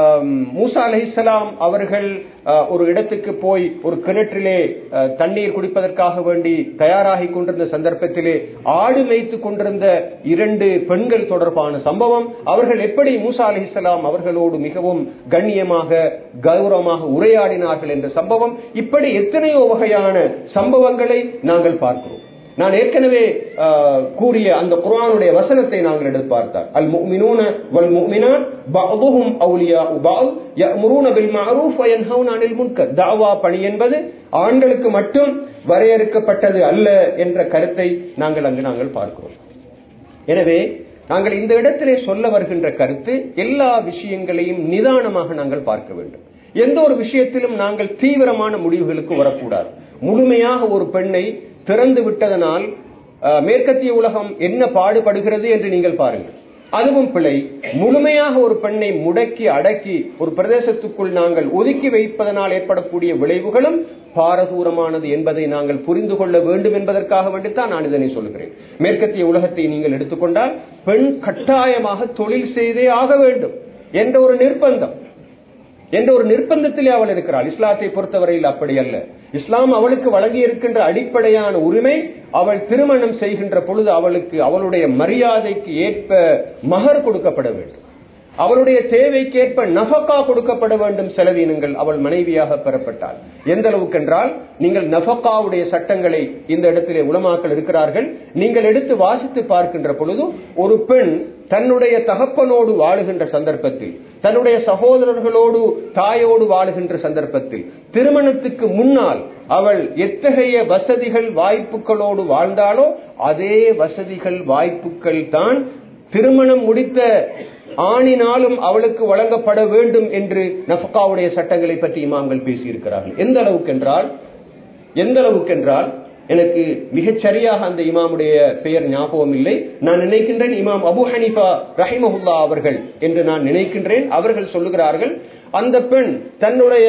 மூசா அலைஹிஸ்ஸலாம் அவர்கள் ஒரு இடத்துக்கு போய் ஒரு கிணற்றிலே தண்ணீர் குடிப்பதற்காக வேண்டி தயாராகி கொண்டிருந்த சந்தர்ப்பத்திலே ஆடு மேய்த்து கொண்டிருந்த இரண்டு பெண்கள் தொடர்பான சம்பவம். அவர்கள் எப்படி மூசா அலைஹிஸ்ஸலாம் அவர்களோடு மிகவும் கண்ணியமாக கௌரவமாக உரையாடினார்கள் என்ற சம்பவம். இப்படி எத்தனையோ வகையான சம்பவங்களை நாங்கள் பார்க்கிறோம். நான் ஏற்கனவே கூறிய அந்த குர்ஆனுடைய வசனத்தை நாங்கள் எடுத்து பார்த்தால், அல் முஃமினூன வல் முஃமினாத் பஅதுஹும் அவுலியாஉ பஅத் யஅமுரூன பில் மஅரூஃப் வ யன்ஹவுன அனில் முன்கர். தஅவா பணி என்பது ஆண்களுக்கு மட்டும் வரையறுக்கப்பட்டது அல்ல என்ற கருத்தை நாங்கள் அங்கு நாங்கள் பார்க்கிறோம். எனவே நாங்கள் இந்த இடத்திலே சொல்ல வருகின்ற கருத்து, எல்லா விஷயங்களையும் நிதானமாக நாங்கள் பார்க்க வேண்டும். எந்த ஒரு விஷயத்திலும் நாங்கள் தீவிரமான முடிவுகளுக்கு வரக்கூடாது. முழுமையாக ஒரு பெண்ணை திறந்து விட்டதனால் மேற்கத்திய உலகம் என்ன பாடுபடுகிறது என்று நீங்கள் பாருங்கள், அதுவும் பிழை. முழுமையாக ஒரு பெண்ணை முடக்கி அடக்கி ஒரு பிரதேசத்துக்குள் நாங்கள் ஒதுக்கி வைப்பதனால் ஏற்படக்கூடிய விளைவுகளும் பாரதூரமானது என்பதை நாங்கள் புரிந்து கொள்ள வேண்டும் என்பதற்காக வேண்டித்தான் நான் இதனை சொல்கிறேன். மேற்கத்திய உலகத்தை நீங்கள் எடுத்துக்கொண்டால் பெண் கட்டாயமாக தொழில் செய்தே ஆக வேண்டும். என்ற ஒரு நிர்பந்தம் என்ற ஒரு நிர்பந்தத்திலே அவள் இருக்கிறாள். இஸ்லாத்தை பொறுத்தவரையில் அப்படி அல்ல. இஸ்லாம் அவளுக்கு வழங்கி இருக்கின்ற அடிப்படையான உரிமை, அவள் திருமணம் செய்கின்ற பொழுது அவளுக்கு அவளுடைய மரியாதைக்கு ஏற்ப மகர் கொடுக்கப்பட வேண்டும், அவளுடைய தேவைக்கேற்ப நஃபகா கொடுக்கப்பட வேண்டும், செலவீனங்கள் அவள் மனைவியாக பெறப்பட்டாள். எந்த அளவுக்கு என்றால், நீங்கள் நஃபகாவுடைய சட்டங்களை இந்த இடத்திலே உலமாக்கள் இருக்கிறார்கள், நீங்கள் எடுத்து வாசித்து பார்க்கின்ற பொழுது, ஒரு பெண் தன்னுடைய தகப்பனோடு வாழுகின்ற சந்தர்ப்பத்தில், தன்னுடைய சகோதரர்களோடு தாயோடு வாழுகின்ற சந்தர்ப்பத்தில், திருமணத்துக்கு முன்னால் அவள் எத்தகைய வசதிகள் வாய்ப்புகளோடு வாழ்ந்தாலோ அதே வசதிகள் வாய்ப்புகள் தான் திருமணம் முடித்த ஆணினாலும் அவளுக்கு வழங்கப்பட வேண்டும் என்று நஃபகாவுடைய சட்டங்களை பற்றி இமாம்கள் பேசியிருக்கிறார்கள். எந்த அளவுக்கு என்றால் எந்த அளவுக்கு என்றால் எனக்கு மிகச் சரியாக அந்த இமாமுடைய பெயர் ஞாபகம் இல்லை. நான் நினைக்கின்றேன் இமாம் அபு ஹனீஃபா ரஹிமஹுல்லா அவர்கள் என்று நான் நினைக்கின்றேன். அவர்கள் சொல்லுகிறார்கள், அந்த பெண் தன்னுடைய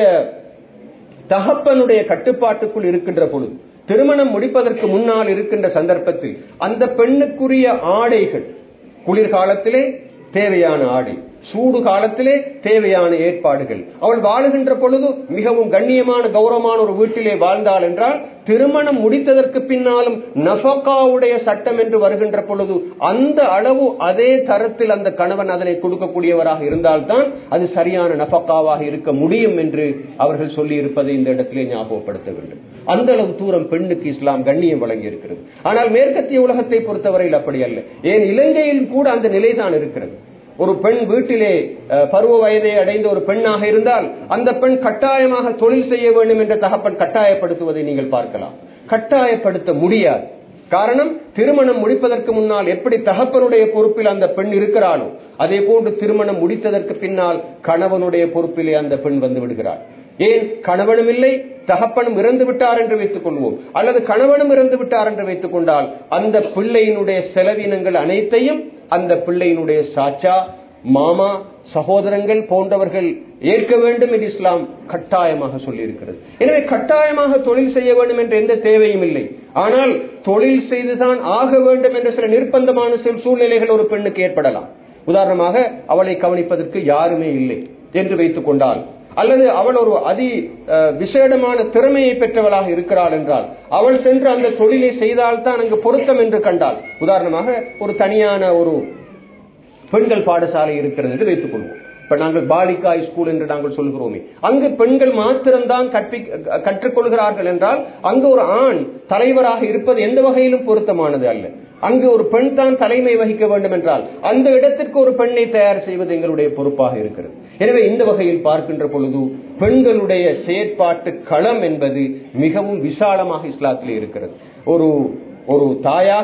தகப்பனுடைய கட்டுப்பாட்டுக்குள் இருக்கின்ற பொழுது, திருமணம் முடிப்பதற்கு முன்னால் இருக்கின்ற சந்தர்ப்பத்தில், அந்த பெண்ணுக்குரிய ஆடைகள் குளிர்காலத்திலே தேவையான ஆடை, சூடு காலத்திலே தேவையான ஏற்பாடுகள், அவள் வாழுகின்ற பொழுது மிகவும் கண்ணியமான கௌரவமான ஒரு வீட்டிலே வாழ்ந்தாள் என்றால், திருமணம் முடித்ததற்கு பின்னாலும் நஃபகாவுடைய சட்டம் என்று வருகின்ற பொழுது அந்த அளவு அதே தரத்தில் அந்த கணவன் அதனை கொடுக்கக்கூடியவராக இருந்தால்தான் அது சரியான நஃபகாவாக இருக்க முடியும் என்று அவர்கள் சொல்லி இருப்பதை இந்த இடத்திலே ஞாபகப்படுத்த வேண்டும். அந்த அளவு தூரம் பெண்ணுக்கு இஸ்லாம் கண்ணியம் வழங்கி இருக்கிறது. ஆனால் மேற்கத்திய உலகத்தை பொறுத்தவரையில் அப்படி அல்ல. ஏன் இலங்கையில் கூட அந்த நிலைதான் இருக்கிறது. ஒரு பெண் வீட்டிலே பருவ வயதை அடைந்த ஒரு பெண்ணாக இருந்தால் அந்த பெண் கட்டாயமாக தொழில் செய்ய வேண்டும் என்ற தகப்பன் கட்டாயப்படுத்துவதை நீங்கள் பார்க்கலாம். கட்டாயப்படுத்த முடியாது. காரணம், திருமணம் முடிப்பதற்கு முன்னால் எப்படி தகப்பனுடைய பொறுப்பில் அந்த பெண் இருக்கிறாளோ அதே போன்று திருமணம் முடித்ததற்கு பின்னால் கணவனுடைய பொறுப்பிலே அந்த பெண் வந்து விடுகிறாள். ஏன், கணவனும் இல்லை, தகப்பனும் இறந்து விட்டார் என்று வைத்துக் கொள்வோம், அல்லது கணவனும் இறந்து விட்டார் என்று வைத்துக் கொண்டால் அந்த பிள்ளையினுடைய செலவினங்கள் அனைத்தையும் அந்த பிள்ளையினுடைய சாச்சா, மாமா, சகோதரங்கள் போன்றவர்கள் ஏற்க வேண்டும் என்று இஸ்லாம் கட்டாயமாக சொல்லி இருக்கிறது. எனவே கட்டாயமாக தொழில் செய்ய வேண்டும் என்ற எந்த தேவையும் இல்லை. ஆனால் தொழில் செய்துதான் ஆக வேண்டும் என்ற சில நிர்பந்தமான சில சூழ்நிலைகள் ஒரு பெண்ணுக்கு ஏற்படலாம். உதாரணமாக, அவளை கவனிப்பதற்கு யாருமே இல்லை என்று வைத்துக் கொண்டால், அல்லது அவள் ஒரு அதி விசேடமான திறமையை பெற்றவளாக இருக்கிறாள் என்றால், அவள் சென்று அந்த தொழிலை செய்தால்தான் அங்கு பொருத்தம் என்று கண்டால், உதாரணமாக ஒரு தனியான ஒரு பெண்கள் பாடசாலை இருக்கிறது என்று வைத்துக் கொள்வோம். இப்ப நாங்கள் பாலிகா ஸ்கூல் என்று நாங்கள் சொல்கிறோமே, அங்கு பெண்கள் மாத்திரம்தான் கற்பி கற்றுக்கொள்கிறார்கள் என்றால் அங்கு ஒரு ஆண் தலைவராக இருப்பது எந்த வகையிலும் பொருத்தமானது அல்ல. அங்கு ஒரு பெண் தான் தலைமை வகிக்க வேண்டும் என்றால் அந்த இடத்திற்கு ஒரு பெண்ணை தயார் செய்வது எங்களுடைய பொறுப்பாக இருக்கிறது. எனவே இந்த வகையில் பார்க்கின்ற பொழுது பெண்களுடைய செயற்பாட்டு களம் என்பது மிகவும் விசாலமாக இஸ்லாத்திலே இருக்கிறது. ஒரு ஒரு தாயாக,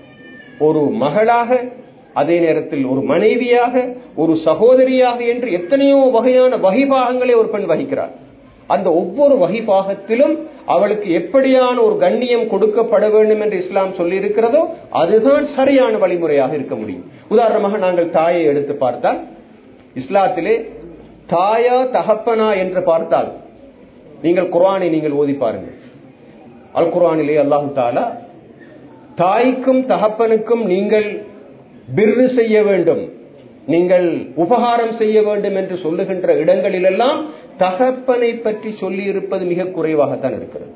ஒரு மகளாக, அதே நேரத்தில் ஒரு மனைவியாக, ஒரு சகோதரியாக என்று எத்தனையோ வகையான வகைபாகங்களை ஒரு பெண் வகிக்கிறார். அந்த ஒவ்வொரு வகைபாகத்திலும் அவளுக்கு எப்படியான ஒரு கண்ணியம் கொடுக்கப்பட வேண்டும் என்று இஸ்லாம் சொல்லி இருக்கிறதோ அதுதான் சரியான வழிமுறையாக இருக்க முடியும். உதாரணமாக நாங்கள் தாயை எடுத்து பார்த்தால், இஸ்லாத்திலே தாயா தகப்பனா என்று பார்த்தால், நீங்கள் குர்ஆனை நீங்கள் ஓதி பாருங்கள். அல் குர்ஆனிலே அல்லாஹு தஆலா தாய்க்கும் தகப்பனுக்கும் நீங்கள் பிர்ரு செய்ய வேண்டும், நீங்கள் உபகாரம் செய்ய வேண்டும் என்று சொல்லுகின்ற இடங்களிலெல்லாம் தகப்பனை பற்றி சொல்லி இருப்பது மிக குறைவாகத்தான் இருக்கிறது.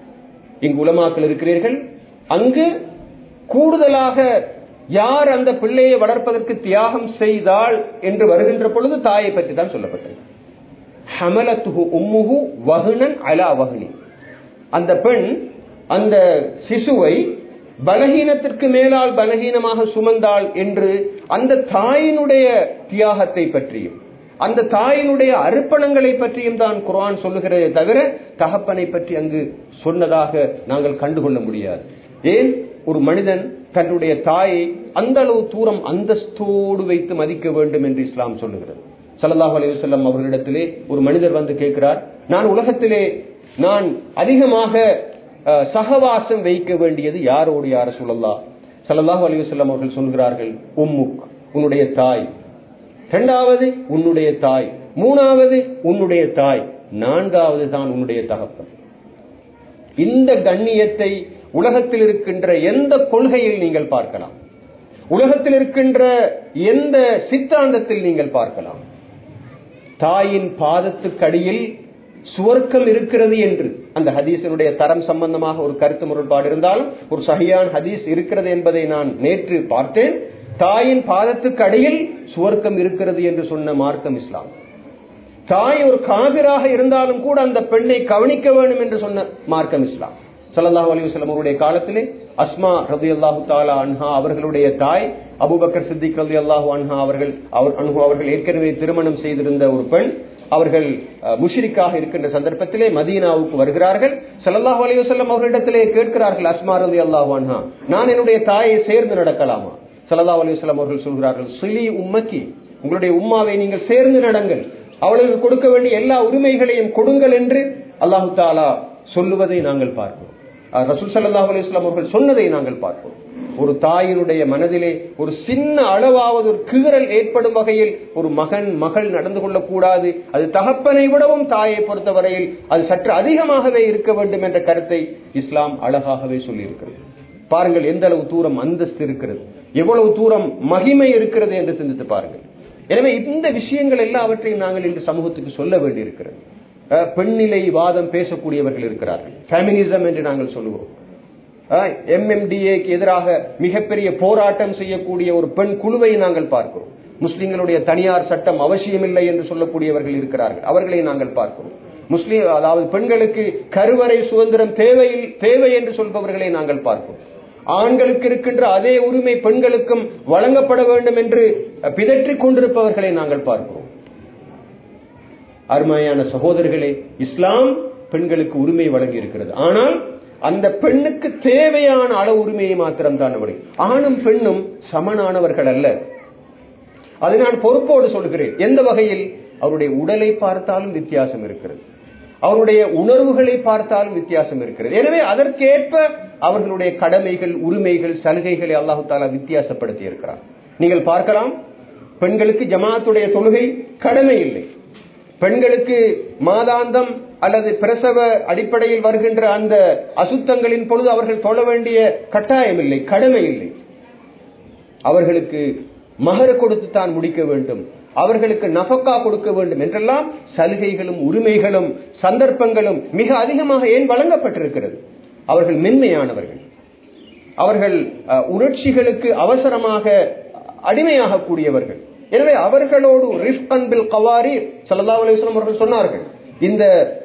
இங்கு உலமாக்கள் இருக்கிறீர்கள், அங்கு கூடுதலாக யார் அந்த பிள்ளையை வளர்ப்பதற்கு தியாகம் செய்தாள் என்று வருகின்ற பொழுது தாயை பற்றி தான் சொல்லப்பட்டது. ஹமலத்துஹு உம்முஹு வஹ்னன் அலா வஹ்னி, அந்த பெண் அந்த சிசுவை பலகீனத்திற்கு மேலால் பலகீனமாக சுமந்தாள் என்று அந்த தாயினுடைய தியாகத்தை பற்றியும் அந்த தாயினுடைய அர்ப்பணங்களை பற்றியும் தான் குர்ஆன் சொல்லுகிறதே தவிர தகப்பனை பற்றி அங்கு சொன்னதாக நாங்கள் கண்டுகொள்ள முடியாது. ஏன், ஒரு மனிதன் தன்னுடைய தாயை அந்த அளவு தூரம் அந்தஸ்தோடு வைத்து மதிக்க வேண்டும் என்று இஸ்லாம் சொல்லுகிறது. ஸல்லல்லாஹு அலைஹி வஸல்லம் அவர்களிடத்திலே ஒரு மனிதர் வந்து கேட்கிறார், நான் உலகத்திலே நான் அதிகமாக சகவாசம் வைக்க வேண்டியது யாரோடு யா ரசூலல்லாஹ்? ஸல்லல்லாஹு அலைஹி வஸல்லம் அவர்கள் சொல்கிறார்கள், உம்முக், உன்னுடைய தாய், இரண்டாவது உன்னுடைய தாய், மூணாவது உன்னுடைய தாய், நான்காவது தான் உன்னுடைய தகப்பன். இந்த கண்ணியத்தை உலகத்தில் இருக்கின்ற எந்த கொள்கையில் நீங்கள் பார்க்கலாம், உலகத்தில் இருக்கின்ற எந்த சித்தாந்தத்தில் நீங்கள் பார்க்கலாம். தாயின் பாதத்துக்கு அடியில் சுவர்க்கம் இருக்கிறது என்று அந்த ஹதீஸினுடைய தரம் சம்பந்தமாக ஒரு கருத்து முரண்பாடு இருந்தாலும் ஒரு சஹீஹான ஹதீஸ் இருக்கிறது என்பதை நான் நேற்று பார்த்தேன். தாயின் பாதத்துக்கு அடியில் சுவர்க்கம் இருக்கிறது என்று சொன்ன மார்க்கம் இஸ்லாம். தாய் ஒரு காபிராக இருந்தாலும் கூட அந்த பெண்ணை கவனிக்க வேண்டும் என்று சொன்ன மார்க்கம் இஸ்லாம். ஸல்லல்லாஹு அலைஹி வஸல்லம் அவருடைய காலத்திலே அஸ்மா ரலியல்லாஹு தஆலா அன்ஹா அவர்களுடைய தாய், அபூபக்கர் சித்திக் ரலியல்லாஹு அன்ஹா அவர்கள் அவர்கள் ஏற்கனவே திருமணம் செய்திருந்த ஒரு பெண். அவர்கள் முஷ்ரிக்காக இருக்கின்ற சந்தர்ப்பத்திலே மதீனாவுக்கு வருகிறார்கள். ஸல்லல்லாஹு அலைஹி வஸல்லம் அவர்களிடத்திலே கேட்கிறார்கள், அஸ்மா ரலியல்லாஹு அன்ஹா, நான் என்னுடைய தாயை சேர்ந்து நடக்கலாமா? ஸல்லல்லாஹு அலைஹி வஸல்லம் அவர்கள் சொல்கிறார்கள், சிலி உம்மக்கி, உங்களுடைய உம்மாவை நீங்கள் சேர்ந்து நடங்கள், அவளுக்கு கொடுக்க வேண்டிய எல்லா உரிமைகளையும் கொடுங்கள் என்று அல்லாஹு தஆலா சொல்லுவதை நாங்கள் பார்க்கிறோம். ரசூல் ஸல்லல்லாஹு அலைஹி வஸல்லம் அவர்கள் சொன்னதை நாங்கள் பார்க்கிறோம். ஒரு தாயினுடைய மனதிலே ஒரு சின்ன அளவாவது ஒரு கீறல் ஏற்படும் வகையில் ஒரு மகன் மகள் நடந்து கொள்ளக்கூடாது. அது தகப்பனை விடவும் தாயை பொறுத்தவரையில் அது சற்று அதிகமாகவே இருக்க வேண்டும் என்ற கருத்தை இஸ்லாம் அழகாகவே சொல்லி இருக்கிறது. பாருங்கள் எந்த அளவு தூரம் அந்தஸ்து இருக்கிறது, எவ்வளவு தூரம் மகிமை இருக்கிறது என்று சிந்தித்து பாருங்கள். எனவே இந்த விஷயங்கள் எல்லாவற்றையும் நாங்கள் இன்று சமூகத்துக்கு சொல்ல வேண்டியிருக்கிறது. பெண்ணிலை வாதம் பேசக்கூடியவர்கள் இருக்கிறார்கள், ஃபெமினிசம் என்று நாங்கள் சொல்லுவோம். எம்எம்டிஏக்கு எதிராக மிகப்பெரிய போராட்டம் செய்யக்கூடிய ஒரு பெண் குழுவை நாங்கள் பார்க்கிறோம். முஸ்லிம்களுடைய தனியார் சட்டம் அவசியமில்லை என்று சொல்லக்கூடியவர்கள் இருக்கிறார்கள், அவர்களை நாங்கள் பார்க்கிறோம். முஸ்லிம் அதாவது பெண்களுக்கு கருவறை சுதந்திரம் தேவை தேவை என்று சொல்பவர்களை நாங்கள் பார்க்கிறோம். ஆண்களுக்கு இருக்கின்ற அதே உரிமை பெண்களுக்கும் வழங்கப்பட வேண்டும் என்று பிதற்றிக் கொண்டிருப்பவர்களை நாங்கள் பார்க்கிறோம். அருமையான சகோதரர்களே, இஸ்லாம் பெண்களுக்கு உரிமை வழங்கி இருக்கிறது. ஆனால் அந்த பெண்ணுக்கு தேவையான அளவு உரிமையை மாத்திரம் தான் அவர்கள். ஆணும் பெண்ணும் சமனானவர்கள் அல்ல. அதை நான் பொறுப்போடு சொல்கிறேன். எந்த வகையில்? அவருடைய உடலை பார்த்தாலும் வித்தியாசம் இருக்கிறது, அவருடைய உணர்வுகளை பார்த்தாலும் வித்தியாசம் இருக்கிறது. எனவே அதற்கேற்ப அவர்களுடைய கடமைகள், உரிமைகள், சலுகைகளை அல்லாஹு தஆலா வித்தியாசப்படுத்தி இருக்கிறார். நீங்கள் பார்க்கலாம், பெண்களுக்கு ஜமாத்துடைய தொழுகை கடமை இல்லை. பெண்களுக்கு மாதாந்தம் அல்லது பிரசவ அடிப்படையில் வருகின்ற அந்த அசுத்தங்களின் பொழுது அவர்கள் தொழ வேண்டிய கட்டாயம் இல்லை, கடமை இல்லை. அவர்களுக்கு மஹர் கொடுத்து தான் முடிக்க வேண்டும், அவர்களுக்கு நஃபக்கா கொடுக்க வேண்டும் என்றெல்லாம் சலுகைகளும் உரிமைகளும் சந்தர்ப்பங்களும் மிக அதிகமாக ஏன் வழங்கப்பட்டிருக்கிறது? அவர்கள் மென்மையானவர்கள், அவர்கள் உணர்ச்சிகளுக்கு அவசரமாக அடிமையாக கூடியவர்கள். எனவே அவர்களோடு ரிஃப்கன் பில் கவாரீர் ஸல்லல்லாஹு அலைஹி வஸல்லம் அவர்கள் சொன்னார்கள், இந்த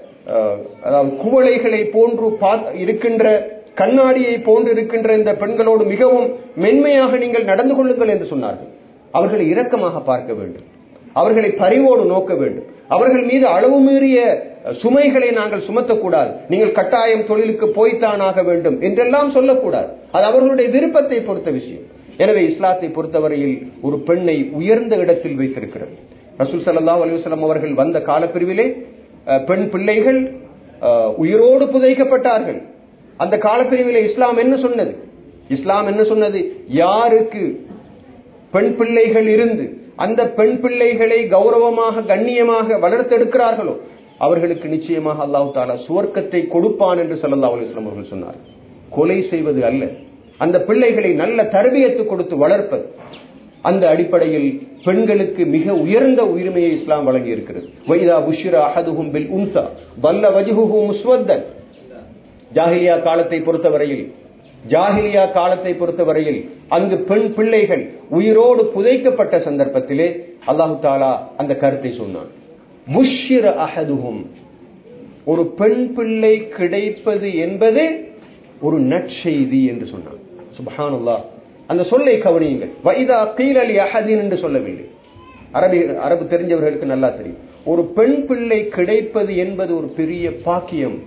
அதாவது குவளைகளை போன்று இருக்கின்ற, கண்ணாடியை போன்று இருக்கின்ற இந்த பெண்களோடு மிகவும் மென்மையாக நீங்கள் நடந்து கொள்ளுங்கள் என்று சொன்னார்கள். அவர்களை இரக்கமாக பார்க்க வேண்டும், அவர்களை பரிவோடு நோக்க வேண்டும், அவர்கள் மீது அளவு மீறிய சுமைகளை நாங்கள் சுமத்தக்கூடாது. நீங்கள் கட்டாயம் தொழிலுக்கு போய்த்தானாக வேண்டும் என்றெல்லாம் சொல்லக்கூடாது. அது அவர்களுடைய விருப்பத்தை பொறுத்த விஷயம். எனவே இஸ்லாத்தை பொறுத்தவரையில் ஒரு பெண்ணை உயர்ந்த இடத்தில் வைத்திருக்கிறது. ரசூல் ஸல்லல்லாஹு அலைஹி வஸல்லம் அவர்கள் வந்த காலப்பிரிவிலே பெண் பிள்ளைகள் உயிரோடு புதைக்கப்பட்டார்கள். அந்த காலப்பிரிவிலே இஸ்லாம் என்ன சொன்னது? இஸ்லாம் என்ன சொன்னது? யாருக்கு பெண் பிள்ளைகள் இருந்து அந்த பெண் பிள்ளைகளை கௌரவமாக கண்ணியமாக வளர்த்தெடுக்கிறார்களோ அவர்களுக்கு நிச்சயமாக அல்லாஹ் தஆலா சுவர்க்கத்தை கொடுப்பான் என்று ஸல்லல்லாஹு அலைஹி வஸல்லம் அவர்கள் சொன்னார். கொலை செய்வது அல்ல, அந்த பிள்ளைகளை நல்ல தர்பியத்து கொடுத்து வளர்ப்பது. அந்த அடிப்படையில் பெண்களுக்கு மிக உயர்ந்த உரிமையை இஸ்லாம் வழங்கி இருக்கிறது. வைதா புஷ்ர அஹதுஹும் பில் உன்ஸா வல்ல வஜ்ஹுஹு முஸ்வத்தன். ஜாஹிலியா காலத்தை பொறுத்தவரையில் ஜாஹிலியா காலத்தை பொறுத்தவரையில் அங்கு பெண் பிள்ளைகள் உயிரோடு புதைக்கப்பட்ட சந்தர்ப்பத்திலே அல்லாஹு தஆலா அந்த கருத்தை சொன்னான். புஷ்ர அஹதுஹும், ஒரு பெண் பிள்ளை கிடைப்பது என்பது ஒரு நற்செய்தி என்று சொன்னான். சுப்ஹானல்லாஹ், அந்த சொல்லை கவனியுங்கள். வைதா கீல லி அஹதின் என்று சொல்லவில்லை. அரபி அரபு தெரிஞ்சவர்களுக்கு நல்லா தெரியும். ஒரு பெண் பிள்ளை கிடைப்பது என்பது ஒரு பெரிய பாக்கியம்,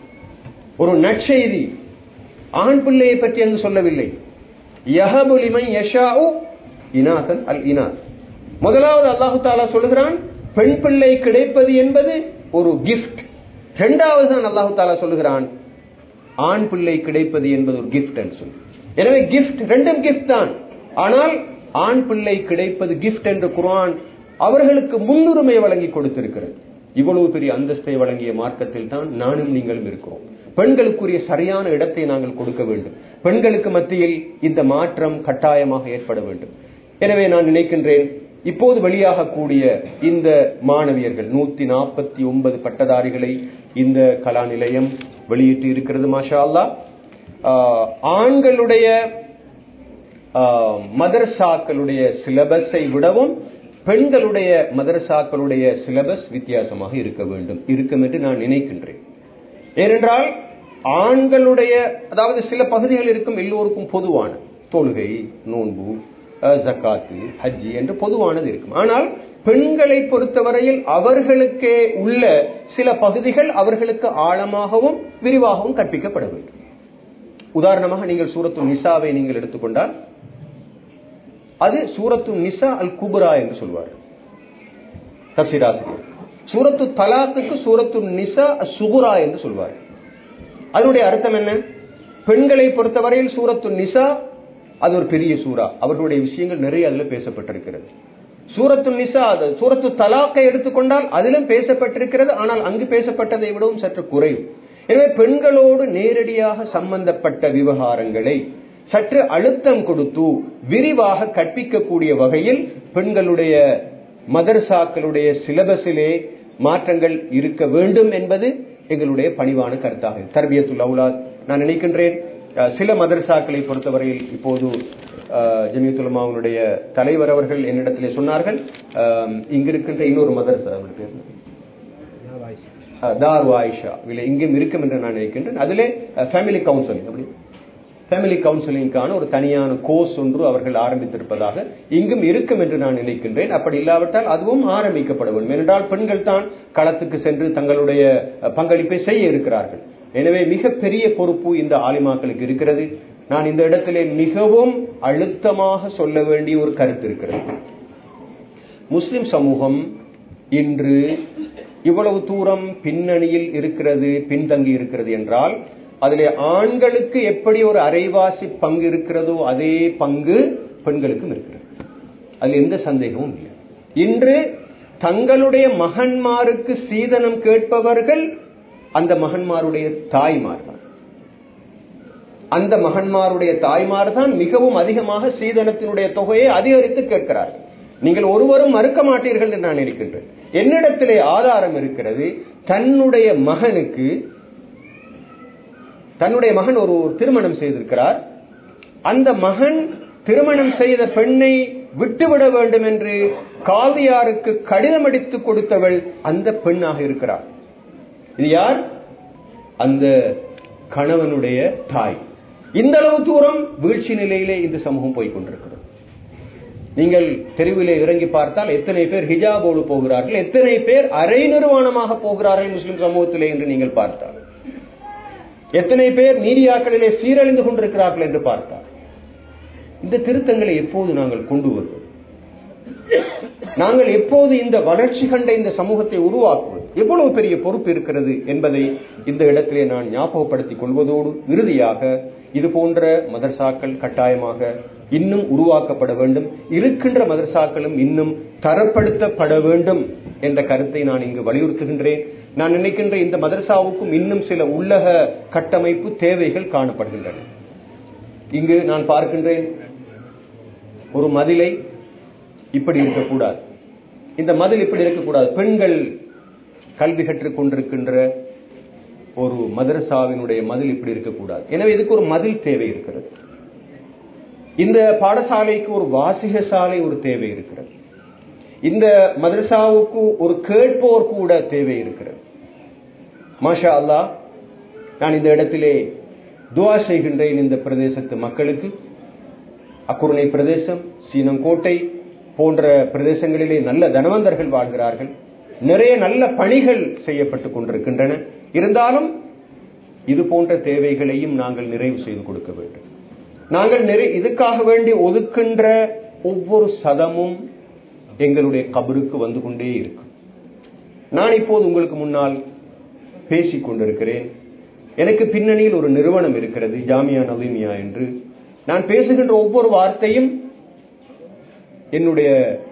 ஒரு நற்செய்தி. ஆண் பிள்ளையை பற்றி அங்கு சொல்லவில்லை. யஹபு லிமன் யஷாஉ இனாசன் அல் இனாஸ். முதலாவது அல்லாஹு தஆலா சொல்கிறான் பெண் பிள்ளை கிடைப்பது என்பது ஒரு கிஃப்ட். இரண்டாவது தான் அல்லாஹு தஆலா சொல்கிறான் ஆண் பிள்ளை கிடைப்பது என்பது ஒரு கிஃப்ட் என்று சொல்லி. எனவே கிஃப்ட், ரெண்டும் கிஃப்ட் தான். ஆனால் ஆண் பிள்ளை கிடைப்பது கிஃப்ட் என்று குர்ஆன் அவர்களுக்கு முன்னுரிமை வழங்கி கொடுத்திருக்கிறது. இவ்வளவு பெரிய அந்தஸ்தை வழங்கிய மார்க்கத்தில் தான் நானும் நீங்களும் இருக்கிறோம். பெண்களுக்குரிய சரியான இடத்தை நாங்கள் கொடுக்க வேண்டும். பெண்களுக்கு மத்தியில் இந்த மாற்றம் கட்டாயமாக ஏற்பட வேண்டும். எனவே நான் நினைக்கின்றேன் இப்போது வெளியாகக்கூடிய இந்த மாணவியர்கள் நூத்தி நாற்பத்தி ஒன்பது பட்டதாரிகளை இந்த கலா நிலையம் வெளியிட்டு இருக்கிறது. மாஷா அல்லாஹ். ஆண்களுடைய மதரசாக்களுடைய சிலபஸை விடவும் பெண்களுடைய மதரசாக்களுடைய சிலபஸ் வித்தியாசமாக இருக்க வேண்டும் இருக்கும் என்று நான் நினைக்கின்றேன். ஏனென்றால் ஆண்களுடைய அதாவது சில பகுதிகள் இருக்கும் எல்லோருக்கும் பொதுவான தொழுகை, நோன்பு, ஜக்காத்து, ஹஜ்ஜி என்று பொதுவானது இருக்கும். ஆனால் பெண்களை பொறுத்தவரையில் அவர்களுக்கே உள்ள சில பகுதிகள் அவர்களுக்கு ஆழமாகவும் விரிவாகவும் கற்பிக்கப்பட வேண்டும். உதாரணமாக நீங்கள் சூரத்து நிசாவை நீங்கள் எடுத்துக்கொண்டால் அது சூரத்து நிசா அல் குப்ரா என்று சொல்வார் தஃசீர் ஆசிரியர். சூரத்து தலாக்குக்கு சூரத்து நிசா சுகுரா என்று சொல்வார். அதனுடைய அர்த்தம் என்ன? பெண்களை பொறுத்தவரையில் சூரத்து நிசா அது ஒரு பெரிய சூரா, அவர்களுடைய விஷயங்கள் நிறைய அதுல பேசப்பட்டிருக்கிறது. சூரத்து நிசா சூரத்து தலாக்கை எடுத்துக்கொண்டால் அதிலும் பேசப்பட்டிருக்கிறது, ஆனால் அங்கு பேசப்பட்டதை விடவும் சற்று குறைவு. எனவே பெண்களோடு நேரடியாக சம்பந்தப்பட்ட விவகாரங்களை சற்று அழுத்தம் கொடுத்து விரிவாக கற்பிக்கக்கூடிய வகையில் பெண்களுடைய மதரசாக்களுடைய சிலபஸிலே மாற்றங்கள் இருக்க வேண்டும் என்பது எங்களுடைய பணிவான கருத்தாக. தர்பியத்துல் அவுலாத் நான் நினைக்கின்றேன் சில மதரசாக்களை பொறுத்தவரையில் இப்போது ஜமியத்துல் உலமாவுடைய தலைவர் அவர்கள் என்னிடத்திலே சொன்னார்கள், இங்கிருக்கின்ற இன்னொரு மதரசா தாரு ஆயிஷா இங்கும் இருக்கும் என்று நான் நினைக்கின்றேன். அதிலே ஃபேமிலி கவுன்சிலிங் அப்படி ஃபேமிலி கவுன்சிலிங்கான ஒரு தனியான கோர்ஸ் ஒன்று அவர்கள் ஆரம்பித்திருப்பதாக இங்கும் இருக்கும் என்று நான் நினைக்கின்றேன். அப்படி இல்லாவிட்டால் அதுவும் ஆரம்பிக்கப்பட வேண்டும். ஏனென்றால் பெண்கள் தான் களத்துக்கு சென்று தங்களுடைய பங்களிப்பை செய்ய இருக்கிறார்கள். எனவே மிகப்பெரிய பொறுப்பு இந்த ஆலிமாக்களுக்கு இருக்கிறது. நான் இந்த இடத்திலே மிகவும் அழுத்தமாக சொல்ல வேண்டிய ஒரு கருத்து இருக்கிறது. முஸ்லிம் சமூகம் இன்று இவ்வளவு தூரம் பின்னணியில் இருக்கிறது, பின்தங்கி இருக்கிறது என்றால் அதிலே ஆண்களுக்கு எப்படி ஒரு அரைவாசி பங்கு இருக்கிறதோ அதே பங்கு பெண்களுக்கும் இருக்கிறது. அதில் எந்த சந்தேகமும் இல்லை. இன்று தங்களுடைய மகன்மாருக்கு சீதனம் கேட்பவர்கள் அந்த மகன்மாருடைய தாய்மார் தான். அந்த மகன்மாருடைய தாய்மார் தான் மிகவும் அதிகமாக சீதனத்தினுடைய தொகையை அதிகரித்து கேட்கிறார்கள். நீங்கள் ஒருவரும் மறுக்க மாட்டீர்கள் என்று நான் நினைக்கின்றேன். என்னிடத்திலே ஆதாரம் இருக்கிறது. தன்னுடைய மகனுக்கு தன்னுடைய மகன் ஒரு திருமணம் செய்திருக்கிறார். அந்த மகன் திருமணம் செய்த பெண்ணை விட்டுவிட வேண்டும் என்று காவியாருக்கு கடிதம் அடித்து கொடுத்தவள் அந்த பெண்ணாக இருக்கிறார். இது யார்? அந்த கணவனுடைய தாய். இந்த அளவு தூரம் வீழ்ச்சி நிலையிலே இந்த சமூகம் போய்கொண்டிருக்கிறது. நீங்கள் தெருவிலே இறங்கி பார்த்தால் எத்தனை பேர் ஹிஜாபோடு போகிறார்கள், எத்தனை பேர் அரை நிர்வாணமாக போகிறார்கள் முஸ்லிம் சமூகத்திலே என்று நீங்கள் பார்த்தால், எத்தனை பேர் மீடியாக்களிலே சீரழிந்து கொண்டிருக்கிறார்கள் என்று பார்த்தால், இந்த திருத்தங்களை எப்போது நாங்கள் கொண்டு வருவது? நாங்கள் எப்போது இந்த வளர்ச்சி கண்ட இந்த சமூகத்தை உருவாக்குவது? எவ்வளவு பெரிய பொறுப்பு இருக்கிறது என்பதை இந்த இடத்திலே நான் ஞாபகப்படுத்திக் கொள்வதோடு இறுதியாக இது போன்ற மதரசாக்கள் கட்டாயமாக இன்னும் உருவாக்கப்பட வேண்டும். இருக்கின்ற மதரசாக்களும் இன்னும் தரப்படுத்தப்பட வேண்டும் என்ற கருத்தை நான் இங்கு வலியுறுத்துகின்றேன். நான் நினைக்கின்ற இந்த மதரசாவுக்கும் இன்னும் சில உள்ளக கட்டமைப்பு தேவைகள் காணப்படுகின்றன. இங்கு நான் பார்க்கின்றேன் ஒரு மதிலை இப்படி இருக்கக்கூடாது, இந்த மதில் இப்படி இருக்கக்கூடாது. பெண்கள் கல்வி கற்றுக் கொண்டிருக்கின்ற ஒரு மதரசாவினுடைய மதில் இப்படி இருக்கக்கூடாது. எனவே இதுக்கு ஒரு மதில் தேவை இருக்கிறது. இந்த பாடசாலைக்கு ஒரு வாசிக சாலை ஒரு தேவை இருக்கிறது. இந்த மதரசாவுக்கு ஒரு கேட்போர் கூட தேவை இருக்கிறது. மாஷா அல்லாஹ், நான் இந்த இடத்திலே துஆ செய்கின்றேன் இந்த பிரதேசத்து மக்களுக்கு. அக்குருணை பிரதேசம், சீனங்கோட்டை போன்ற பிரதேசங்களிலே நல்ல தனவந்தர்கள் வாழ்கிறார்கள். நிறைய நல்ல பணிகள் செய்யப்பட்டுக் கொண்டிருக்கின்றன. இருந்தாலும் இது போன்ற தேவைகளையும் நாங்கள் நிறைவு செய்து கொடுக்க வேண்டும். நாங்கள் இதுக்காக வேண்டி ஒதுக்கின்ற ஒவ்வொரு சதமும் எங்களுடைய கபருக்கு வந்து கொண்டே இருக்கும். நான் இப்போது உங்களுக்கு முன்னால் பேசிக் கொண்டிருக்கிறேன். எனக்கு பின்னணியில் ஒரு நிறுவனம் இருக்கிறது, ஜாமியா நவீமியா என்று. நான் பேசுகின்ற ஒவ்வொரு வார்த்தையும் என்னுடைய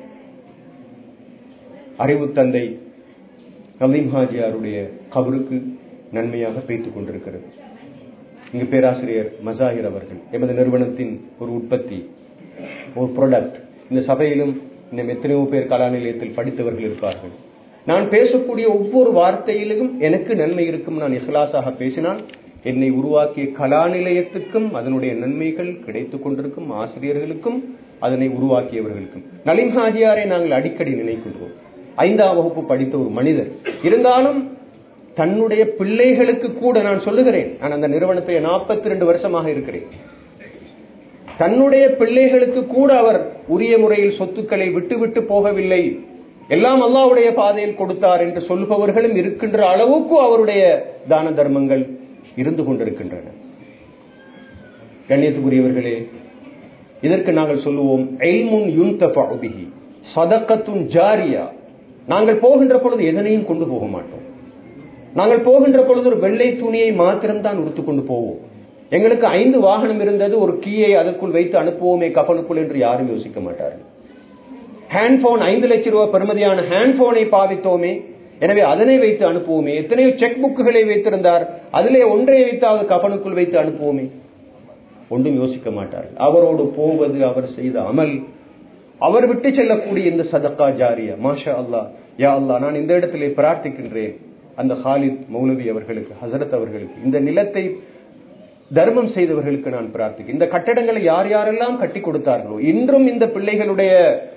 அறிவு தந்தை நவீம் ஹாஜியாருடைய கபருக்கு நன்மையாக பேசிக் கொண்டிருக்கிறது. இங்கு பேராசிரியர் மசாஹிர் அவர்கள் எமது நிறுவனத்தின் ஒரு உற்பத்தி, ஒரு ப்ராடக்ட் இந்த சபையிலும் இன்னும் எத்தனையோ பேர் கலா நிலையத்தில் படித்தவர்கள் இருப்பார்கள். நான் பேசக்கூடிய ஒவ்வொரு வார்த்தையிலும் எனக்கு நன்மை இருக்கும். நான் இஹ்லாஸாக பேசினால் என்னை உருவாக்கிய கலா நிலையத்துக்கும் அதனுடைய நன்மைகள் கிடைத்துக் கொண்டிருக்கும், ஆசிரியர்களுக்கும் அதனை உருவாக்கியவர்களுக்கும். நலீம் ஹாஜியாரை நாங்கள் அடிக்கடி நினைக்கின்றோம். ஐந்தாம் வகுப்பு படித்த ஒரு மனிதர் இருந்தாலும் தன்னுடைய பிள்ளைகளுக்கு கூட, நான் சொல்லுகிறேன், நான் அந்த நிறுவனத்தை நாற்பத்தி ரெண்டு வருஷமாக இருக்கிறேன், தன்னுடைய பிள்ளைகளுக்கு கூட அவர் உரிய முறையில் சொத்துக்களை விட்டு விட்டு போகவில்லை, எல்லாம் அல்லாஹ்வுடைய பாதையில் கொடுத்தார் என்று சொல்பவர்களும் இருக்கின்ற அளவுக்கு அவருடைய தான தர்மங்கள் இருந்து கொண்டிருக்கின்றன. கண்ணியத்துக்குரியவர்களே, இதற்கு நாங்கள் சொல்லுவோம் இல்முன் யுன்தஃபஉ பிஹி ஸதகத்துன் ஜாரியா. நாங்கள் போகின்ற பொழுது எதனையும் கொண்டு போக மாட்டோம். நாங்கள் போகின்ற பொழுது ஒரு வெள்ளை துணியை மாத்திரம்தான் உடுத்துக் கொண்டு போவோம். எங்களுக்கு ஐந்து வாகனம் இருந்தது, ஒரு கீயை அதற்குள் வைத்து அனுப்புவோமே கப்பலுக்குள் என்று யாரும் யோசிக்க மாட்டார்கள். ஹேண்ட்போன், ஐந்து லட்சம் ரூபாய் பெறுமதியான ஹேண்ட்போனை பாவித்தோமே, எனவே அதனை வைத்து அனுப்புவோமே. எத்தனையோ செக் புக்குகளை வைத்திருந்தார், அதிலே ஒன்றை வைத்தாவது கப்பலுக்குள் வைத்து அனுப்புவோமே. ஒன்றும் யோசிக்க மாட்டார்கள். அவரோடு போவது அவர் செய்த அமல், அவர் விட்டு செல்லக்கூடிய இந்த சதக்கா ஜாரியா. மாஷா அல்லாஹ், யா அல்லாஹ், நான் இந்த இடத்திலே பிரார்த்திக்கின்றேன் அந்த ஹாலித் மௌலவி அவர்களுக்கு, ஹசரத் அவர்களுக்கு, இந்த நிலத்தை தர்மம் செய்தவர்களுக்கு நான் பிரார்த்திக்கிறேன். இந்த கட்டடங்களை யார் யாரெல்லாம் கட்டி கொடுத்தார்களோ, இன்றும் இந்த பிள்ளைகளுடைய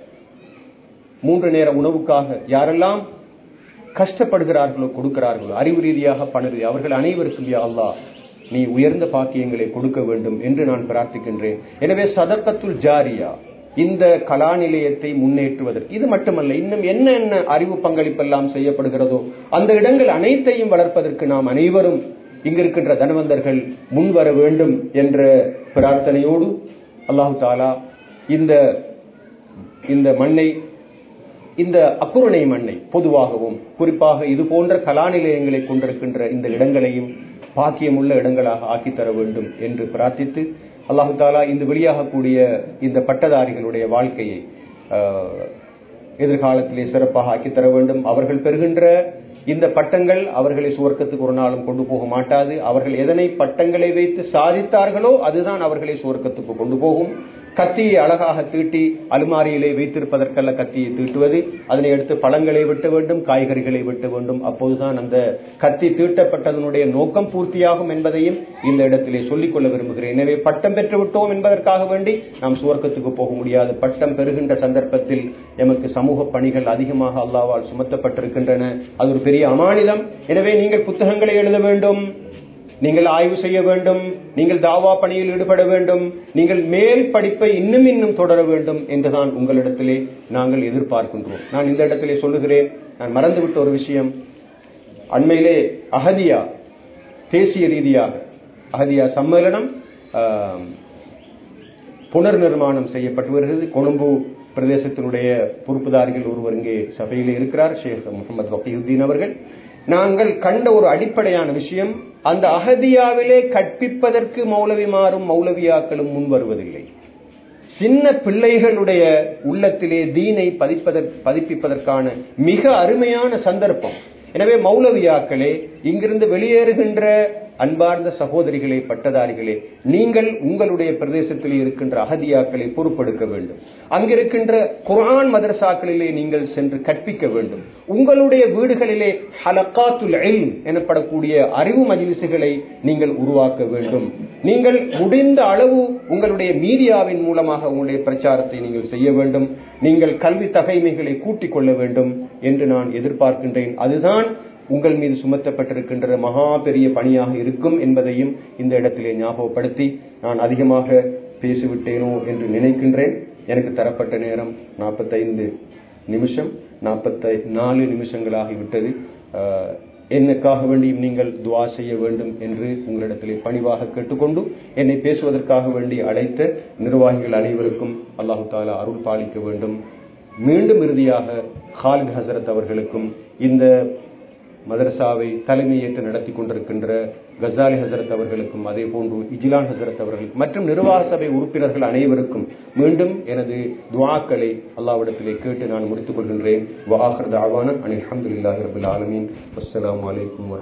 மூன்று நேர உணவுக்காக யாரெல்லாம் கஷ்டப்படுகிறார்களோ, கொடுக்கிறார்களோ, அறிவு ரீதியாக பண ரீதியாக, அவர்கள் அனைவருக்கும் யா அல்லாஹ் நீ உயர்ந்த பாக்கியங்களை கொடுக்க வேண்டும் என்று நான் பிரார்த்திக்கின்றேன். எனவே சதக்கத்துல் ஜாரியா, இந்த கலா நிலையத்தை முன்னேற்றுவதற்கு, இது மட்டுமல்ல, இன்னும் என்ன என்ன அறிவு பங்களிப்பெல்லாம் செய்யப்படுகிறதோ அந்த இடங்கள் அனைத்தையும் வளர்ப்பதற்கு நாம் அனைவரும் இங்கிருக்கின்ற தனவந்தர்கள் முன்வர வேண்டும் என்ற பிரார்த்தனையோடு அல்லாஹு தாலா இந்த இந்த மண்ணை, இந்த அக்குரணை மண்ணை பொதுவாகவும் குறிப்பாக இது போன்ற கலா நிலையங்களை கொண்டிருக்கின்ற இந்த இடங்களையும் பாக்கியமுள்ள இடங்களாக ஆக்கித்தர வேண்டும் என்று பிரார்த்தித்து, அல்லாஹு தாலா இந்த வெளியாகக்கூடிய இந்த பட்டதாரிகளுடைய வாழ்க்கையை எதிர்காலத்திலே சிறப்பாக ஆக்கித்தர வேண்டும். அவர்கள் பெறுகின்ற இந்த பட்டங்கள் அவர்களை சுவர்க்கத்துக்கு ஒரு நாளும் கொண்டு போக மாட்டாது. அவர்கள் எதனை பட்டங்களை வைத்து சாதித்தார்களோ அதுதான் அவர்களை சுவர்க்கத்துக்கு கொண்டு போகும். கத்தியை அழகாக தீட்டி அலுமாரியிலே வைத்திருப்பதற்கல்ல கத்தியை தீட்டுவது, அதனை எடுத்து பழங்களை வெட்ட வேண்டும், காய்கறிகளை வெட்ட வேண்டும். அப்போதுதான் அந்த கத்தி தீட்டப்பட்டதனுடைய நோக்கம் பூர்த்தியாகும் என்பதையும் இந்த இடத்திலே சொல்லிக் கொள்ள விரும்புகிறேன். எனவே பட்டம் பெற்று விட்டோம் என்பதற்காக வேண்டி நாம் சுவர்க்கத்துக்கு போக முடியாது. பட்டம் பெறுகின்ற சந்தர்ப்பத்தில் எமக்கு சமூக பணிகள் அதிகமாக அல்லாஹ்வால் சுமத்தப்பட்டிருக்கின்றன. அது ஒரு பெரிய அமானிதம். எனவே நீங்கள் புத்தகங்களை எழுத வேண்டும், நீங்கள் ஆய்வு செய்ய வேண்டும், நீங்கள் தாவா பணியில் ஈடுபட வேண்டும், நீங்கள் மேல் படிப்பை இன்னும் இன்னும் தொடர வேண்டும் என்றுதான் உங்களிடத்திலே நாங்கள் எதிர்பார்க்கின்றோம். நான் இந்த இடத்திலே சொல்லுகிறேன், நான் மறந்துவிட்ட ஒரு விஷயம். அண்மையிலே அஹதியா தேசிய ரீதியாக அஹதியா சம்மேளனம் புனர் நிர்மாணம் செய்யப்பட்டு வருகிறது. கொழும்பு பிரதேசத்தினுடைய பொறுப்புதாரிகள் ஒருவர் இங்கே சபையிலே இருக்கிறார், ஷேக் முகமது வக்கீயுத்தீன் அவர்கள். நாங்கள் கண்ட ஒரு அடிப்படையான விஷயம், அந்த அஹதியாவிலே கற்பிப்பதற்கு மௌலவிமாரும் மௌலவியாக்களும் முன் வருவதில்லை. சின்ன பிள்ளைகளுடைய உள்ளத்திலே தீனை பதிப்பிப்பதற்கான மிக அருமையான சந்தர்ப்பம். எனவே மௌலவியாக்களே, இங்கிருந்து வெளியேறுகின்ற அன்பார்ந்த சகோதரிகளே, பட்டதாரிகளே, நீங்கள் உங்களுடைய பிரதேசத்தில் இருக்கின்ற அஹதியாக்களை பொறுப்பெடுக்க வேண்டும். அங்கிருக்கின்ற குர்ஆன் மதரசாக்களிலே நீங்கள் சென்று கற்பிக்க வேண்டும். உங்களுடைய வீடுகளிலே ஹலகாத்துல் இல்ம் எனப்படக்கூடிய அறிவு மஜ்லிஸுகளை நீங்கள் உருவாக்க வேண்டும். நீங்கள் முடிந்த அளவு உங்களுடைய மீடியாவின் மூலமாக உங்களுடைய பிரச்சாரத்தை நீங்கள் செய்ய வேண்டும். நீங்கள் கல்வி தகைமைகளை கூட்டிக் கொள்ள வேண்டும் என்று நான் எதிர்பார்க்கின்றேன். அதுதான் உங்கள் மீது சுமத்தப்பட்டிருக்கின்ற மகா பெரிய பணியாக இருக்கும் என்பதையும் இந்த இடத்திலே ஞாபகப்படுத்தி, நான் அதிகமாக பேசிவிட்டேனோ என்று நினைக்கின்றேன். எனக்கு தரப்பட்ட நேரம் நாற்பத்தைந்து நிமிஷம் நாற்பத்தி நாலு நிமிஷங்களாகிவிட்டது. என்னக்காக வேண்டியும் நீங்கள் துவா செய்ய வேண்டும் என்று உங்களிடத்திலே பணிவாக கேட்டுக்கொண்டு, என்னை பேசுவதற்காக வேண்டி அழைத்த நிர்வாகிகள் அனைவருக்கும் அல்லாஹு தாலா அருள் பாலிக்க வேண்டும். மீண்டும் இறுதியாக ஹாலித் ஹசரத் அவர்களுக்கும், இந்த மதரசாவை தலைமையேற்று நடத்தி கொண்டிருக்கின்ற கசாலி ஹசரத் அவர்களுக்கும், அதே போன்று இஜிலான் ஹசரத் அவர்களுக்கும் மற்றும் நிர்வாக சபை உறுப்பினர்கள் அனைவருக்கும் மீண்டும் எனது துஆக்களை அல்லாஹ்விடத்திலே கேட்டு நான் முடித்துக் கொள்கின்றேன். வஆகிர் தஅவானா அனில் ஹம்துலில்லாஹி ரப்பில் ஆலமீன். அஸ்ஸலாமு அலைக்கும்.